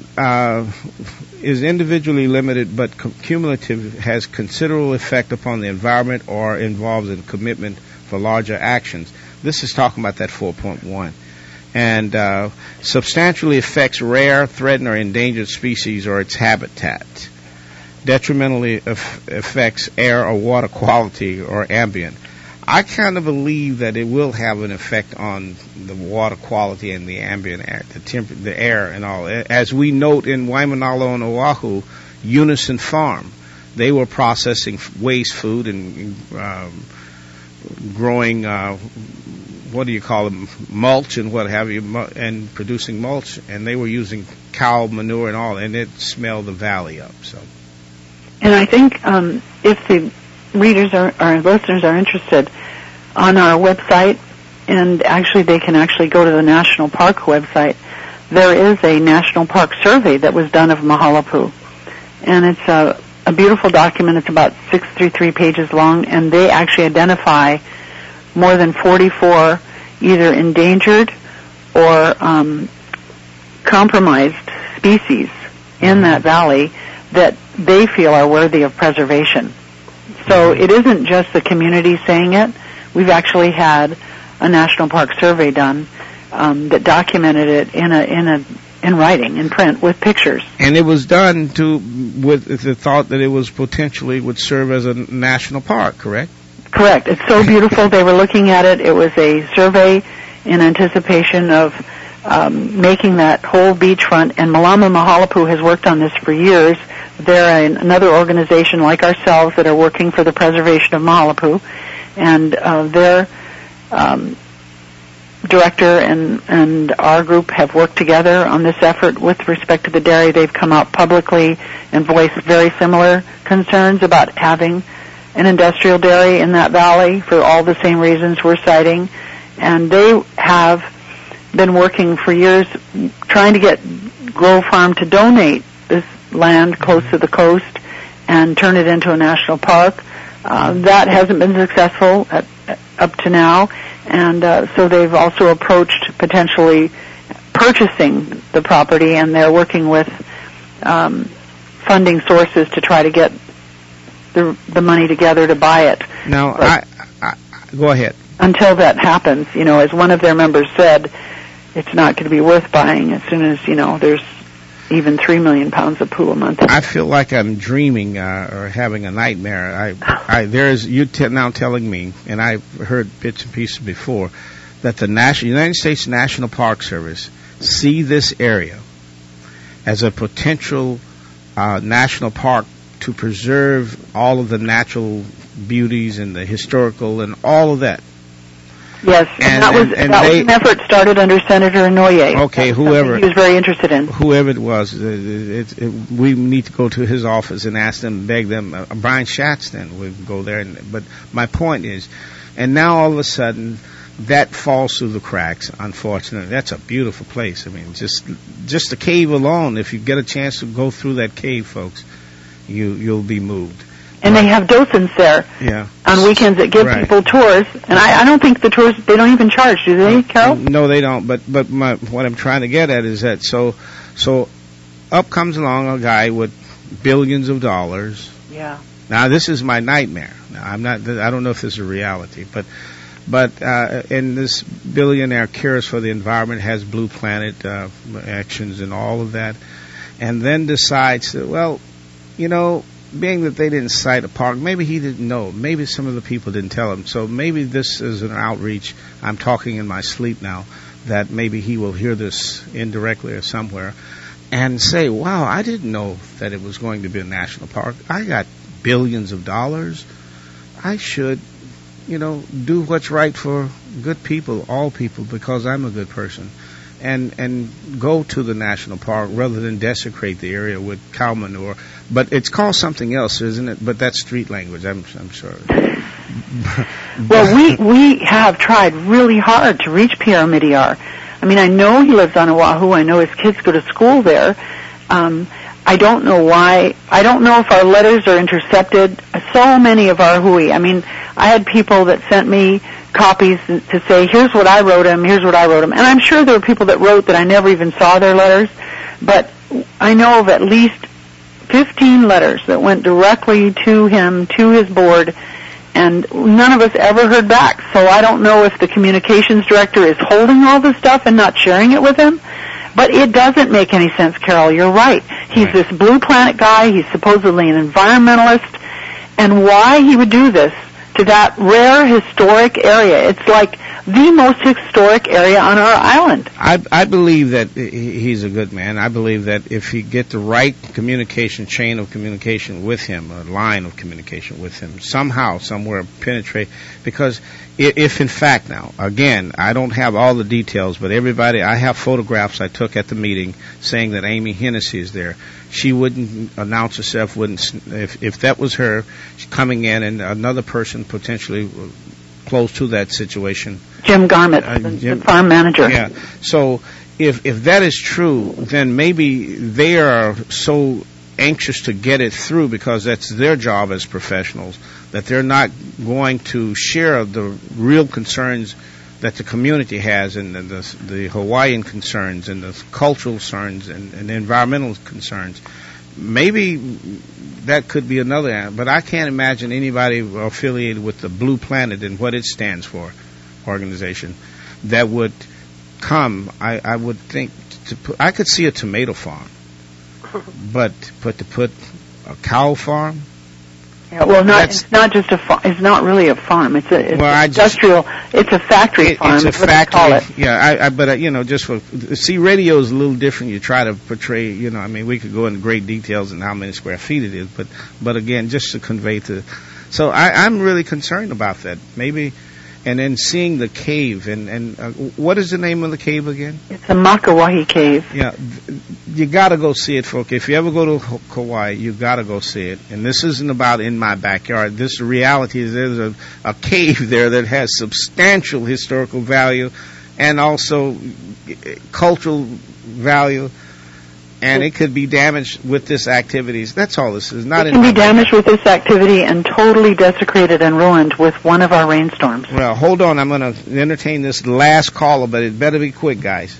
but cumulative, has considerable effect upon the environment or involves a commitment for larger actions. This is talking about that 4.1. And substantially affects rare, threatened, or endangered species or its habitat. Detrimentally affects air or water quality or ambient. I kind of believe that it will have an effect on the water quality and the ambient air, the air and all. As we note in Waimanalo and Oahu, Unison Farm. They were processing waste food and growing, what do you call them, mulch and what have you, and producing mulch. And they were using cow manure and all, and it smelled the valley up. So, and I think if the readers or listeners are interested, on our website, and actually they can actually go to the National Park website, there is a National Park survey that was done of Mahaulepu. And it's a beautiful document. It's about 633 pages long, and they actually identify more than 44 either endangered or compromised species in that valley that they feel are worthy of preservation. So it isn't just the community saying it. We've actually had a National Park survey done that documented it in writing, in print, with pictures. And it was done with the thought that it was potentially would serve as a national park, correct? Correct. It's so beautiful. They were looking at it. It was a survey in anticipation of making that whole beachfront. And Malama Mahaulepu has worked on this for years. They're another organization like ourselves that are working for the preservation of Mahaulepu. And their director and our group have worked together on this effort with respect to the dairy. They've come out publicly and voiced very similar concerns about having an industrial dairy in that valley for all the same reasons we're citing. And they have been working for years trying to get Grove Farm to donate this land close to the coast and turn it into a national park. That hasn't been successful up to now, and so they've also approached potentially purchasing the property, and they're working with funding sources to try to get the money together to buy it. Now, I go ahead. Until that happens, as one of their members said, it's not going to be worth buying as soon as, there's even 3 million pounds of poo a month. I feel like I'm dreaming or having a nightmare. Now telling me, and I've heard bits and pieces before, that the United States National Park Service see this area as a potential national park to preserve all of the natural beauties and the historical and all of that. Yes, and that was an effort started under Senator Inouye. Okay, whoever he was very interested in. Whoever it was, we need to go to his office and ask them, beg them. Brian Schatz, then we go there. But my point is, and now all of a sudden that falls through the cracks. Unfortunately, that's a beautiful place. I mean, just the cave alone. If you get a chance to go through that cave, folks, you'll be moved. And they have docents there on weekends that give people tours. And I don't think the tours, they don't even charge, do they, Carol? No, they don't. But what I'm trying to get at is that so up comes along a guy with billions of dollars. Yeah. Now, this is my nightmare. Now, I don't know if this is a reality, but and this billionaire cares for the environment, has Blue Planet actions and all of that, and then decides that, being that they didn't cite a park, maybe he didn't know. Maybe some of the people didn't tell him. So maybe this is an outreach. I'm talking in my sleep now, that maybe he will hear this indirectly or somewhere and say, wow, I didn't know that it was going to be a national park. I got billions of dollars. I should, do what's right for good people, all people, because I'm a good person. And go to the national park rather than desecrate the area with cow manure. But it's called something else, isn't it? But that's street language. I'm sorry. Well, we have tried really hard to reach Pierre Omidyar. I mean, I know he lives on Oahu. I know his kids go to school there. I don't know why. I don't know if our letters are intercepted. So many of our hui. I mean, I had people that sent me copies to say, here's what I wrote him, here's what I wrote him. And I'm sure there were people that wrote that I never even saw their letters. But I know of at least 15 letters that went directly to him, to his board, and none of us ever heard back. So I don't know if the communications director is holding all this stuff and not sharing it with him. But it doesn't make any sense, Carol. You're right. He's this Blue Planet guy. He's supposedly an environmentalist. And why he would do this to that rare historic area. It's like the most historic area on our island. I believe that he's a good man. I believe that if you get the right communication, chain of communication with him, a line of communication with him, somehow, somewhere penetrate, because if in fact now, again, I don't have all the details, but everybody, I have photographs I took at the meeting saying that Amy Hennessy is there. She wouldn't announce herself, if that was her coming in and another person potentially close to that situation. Jim Garment, the farm manager. Yeah. So if that is true, then maybe they are so anxious to get it through because that's their job as professionals that they're not going to share the real concerns that the community has and the Hawaiian concerns and the cultural concerns and the environmental concerns. Maybe that could be another answer, but I can't imagine anybody affiliated with the Blue Planet and what it stands for, organization, that would come. I would think I could see a tomato farm, but to put a cow farm. Yeah, well, it's not just a farm. It's not really a farm. It's industrial. It's a factory farm. It's a factory. Call it. Yeah, but just for radio is a little different. You try to portray. I mean, we could go into great details and how many square feet it is, but again, just to convey to. So I'm really concerned about that. Maybe, and then seeing the cave and what is the name of the cave again? It's a Makawahi cave. Yeah, you got to go see it, folks. If you ever go to Kauai, you got to go see it. And this isn't about in my backyard. This reality is there's a cave there that has substantial historical value and also cultural value. And it could be damaged with this activities. That's all this is. It can be damaged with this activity and totally desecrated and ruined with one of our rainstorms. Well, hold on. I'm going to entertain this last caller, but it better be quick, guys.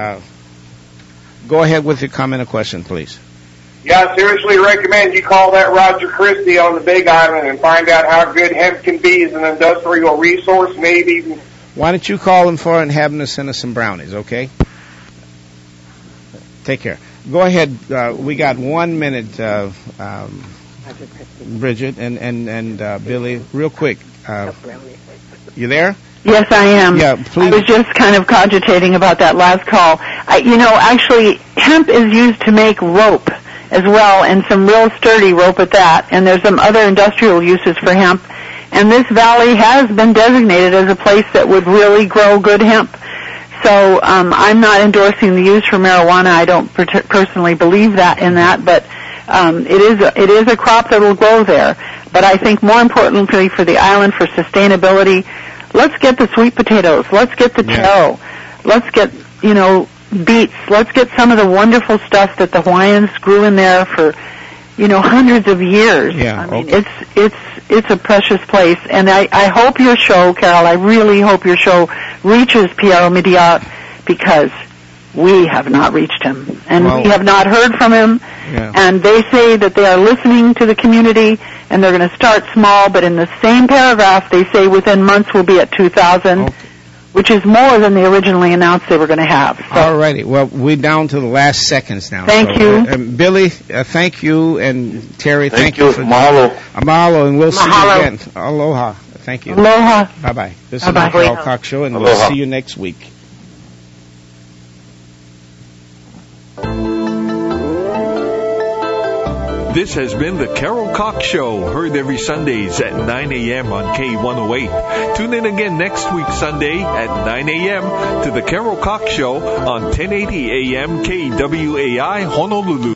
Go ahead with your comment or question, please. Yeah, I seriously recommend you call that Roger Christie on the Big Island and find out how good hemp can be as an industrial resource, maybe even. Why don't you call him for and have him to send us some brownies, okay? Take care. Go ahead. We got 1 minute, Bridget and Billy. Real quick. You there? Yes, I am. Yeah, please. I was just kind of cogitating about that last call. Actually, hemp is used to make rope as well, and some real sturdy rope at that. And there's some other industrial uses for hemp. And this valley has been designated as a place that would really grow good hemp. So I'm not endorsing the use for marijuana. I don't personally believe that in that, but it is a crop that will grow there. But I think more importantly for the island, for sustainability, let's get the sweet potatoes. Let's get the taro. Let's get beets. Let's get some of the wonderful stuff that the Hawaiians grew in there for hundreds of years. Yeah, I mean, it's a precious place, and I hope your show, Carol, I really hope your show reaches Pierre Omidyar, because we have not reached him, and we have not heard from him, and they say that they are listening to the community, and they're going to start small, but in the same paragraph, they say within months we'll be at 2,000, which is more than they originally announced they were going to have. So. All righty. Well, we're down to the last seconds now. Thank you. Billy, thank you, and Terry, thank you. Mahalo. Mahalo, and we'll see you again. Aloha. Thank you. Aloha. Bye-bye. This is the Carol Cox Show, and we'll see you next week. This has been the Carol Cox Show, heard every Sundays at 9 a.m. on K108. Tune in again next week Sunday at 9 a.m. to the Carol Cox Show on 1080 a.m. KWAI Honolulu.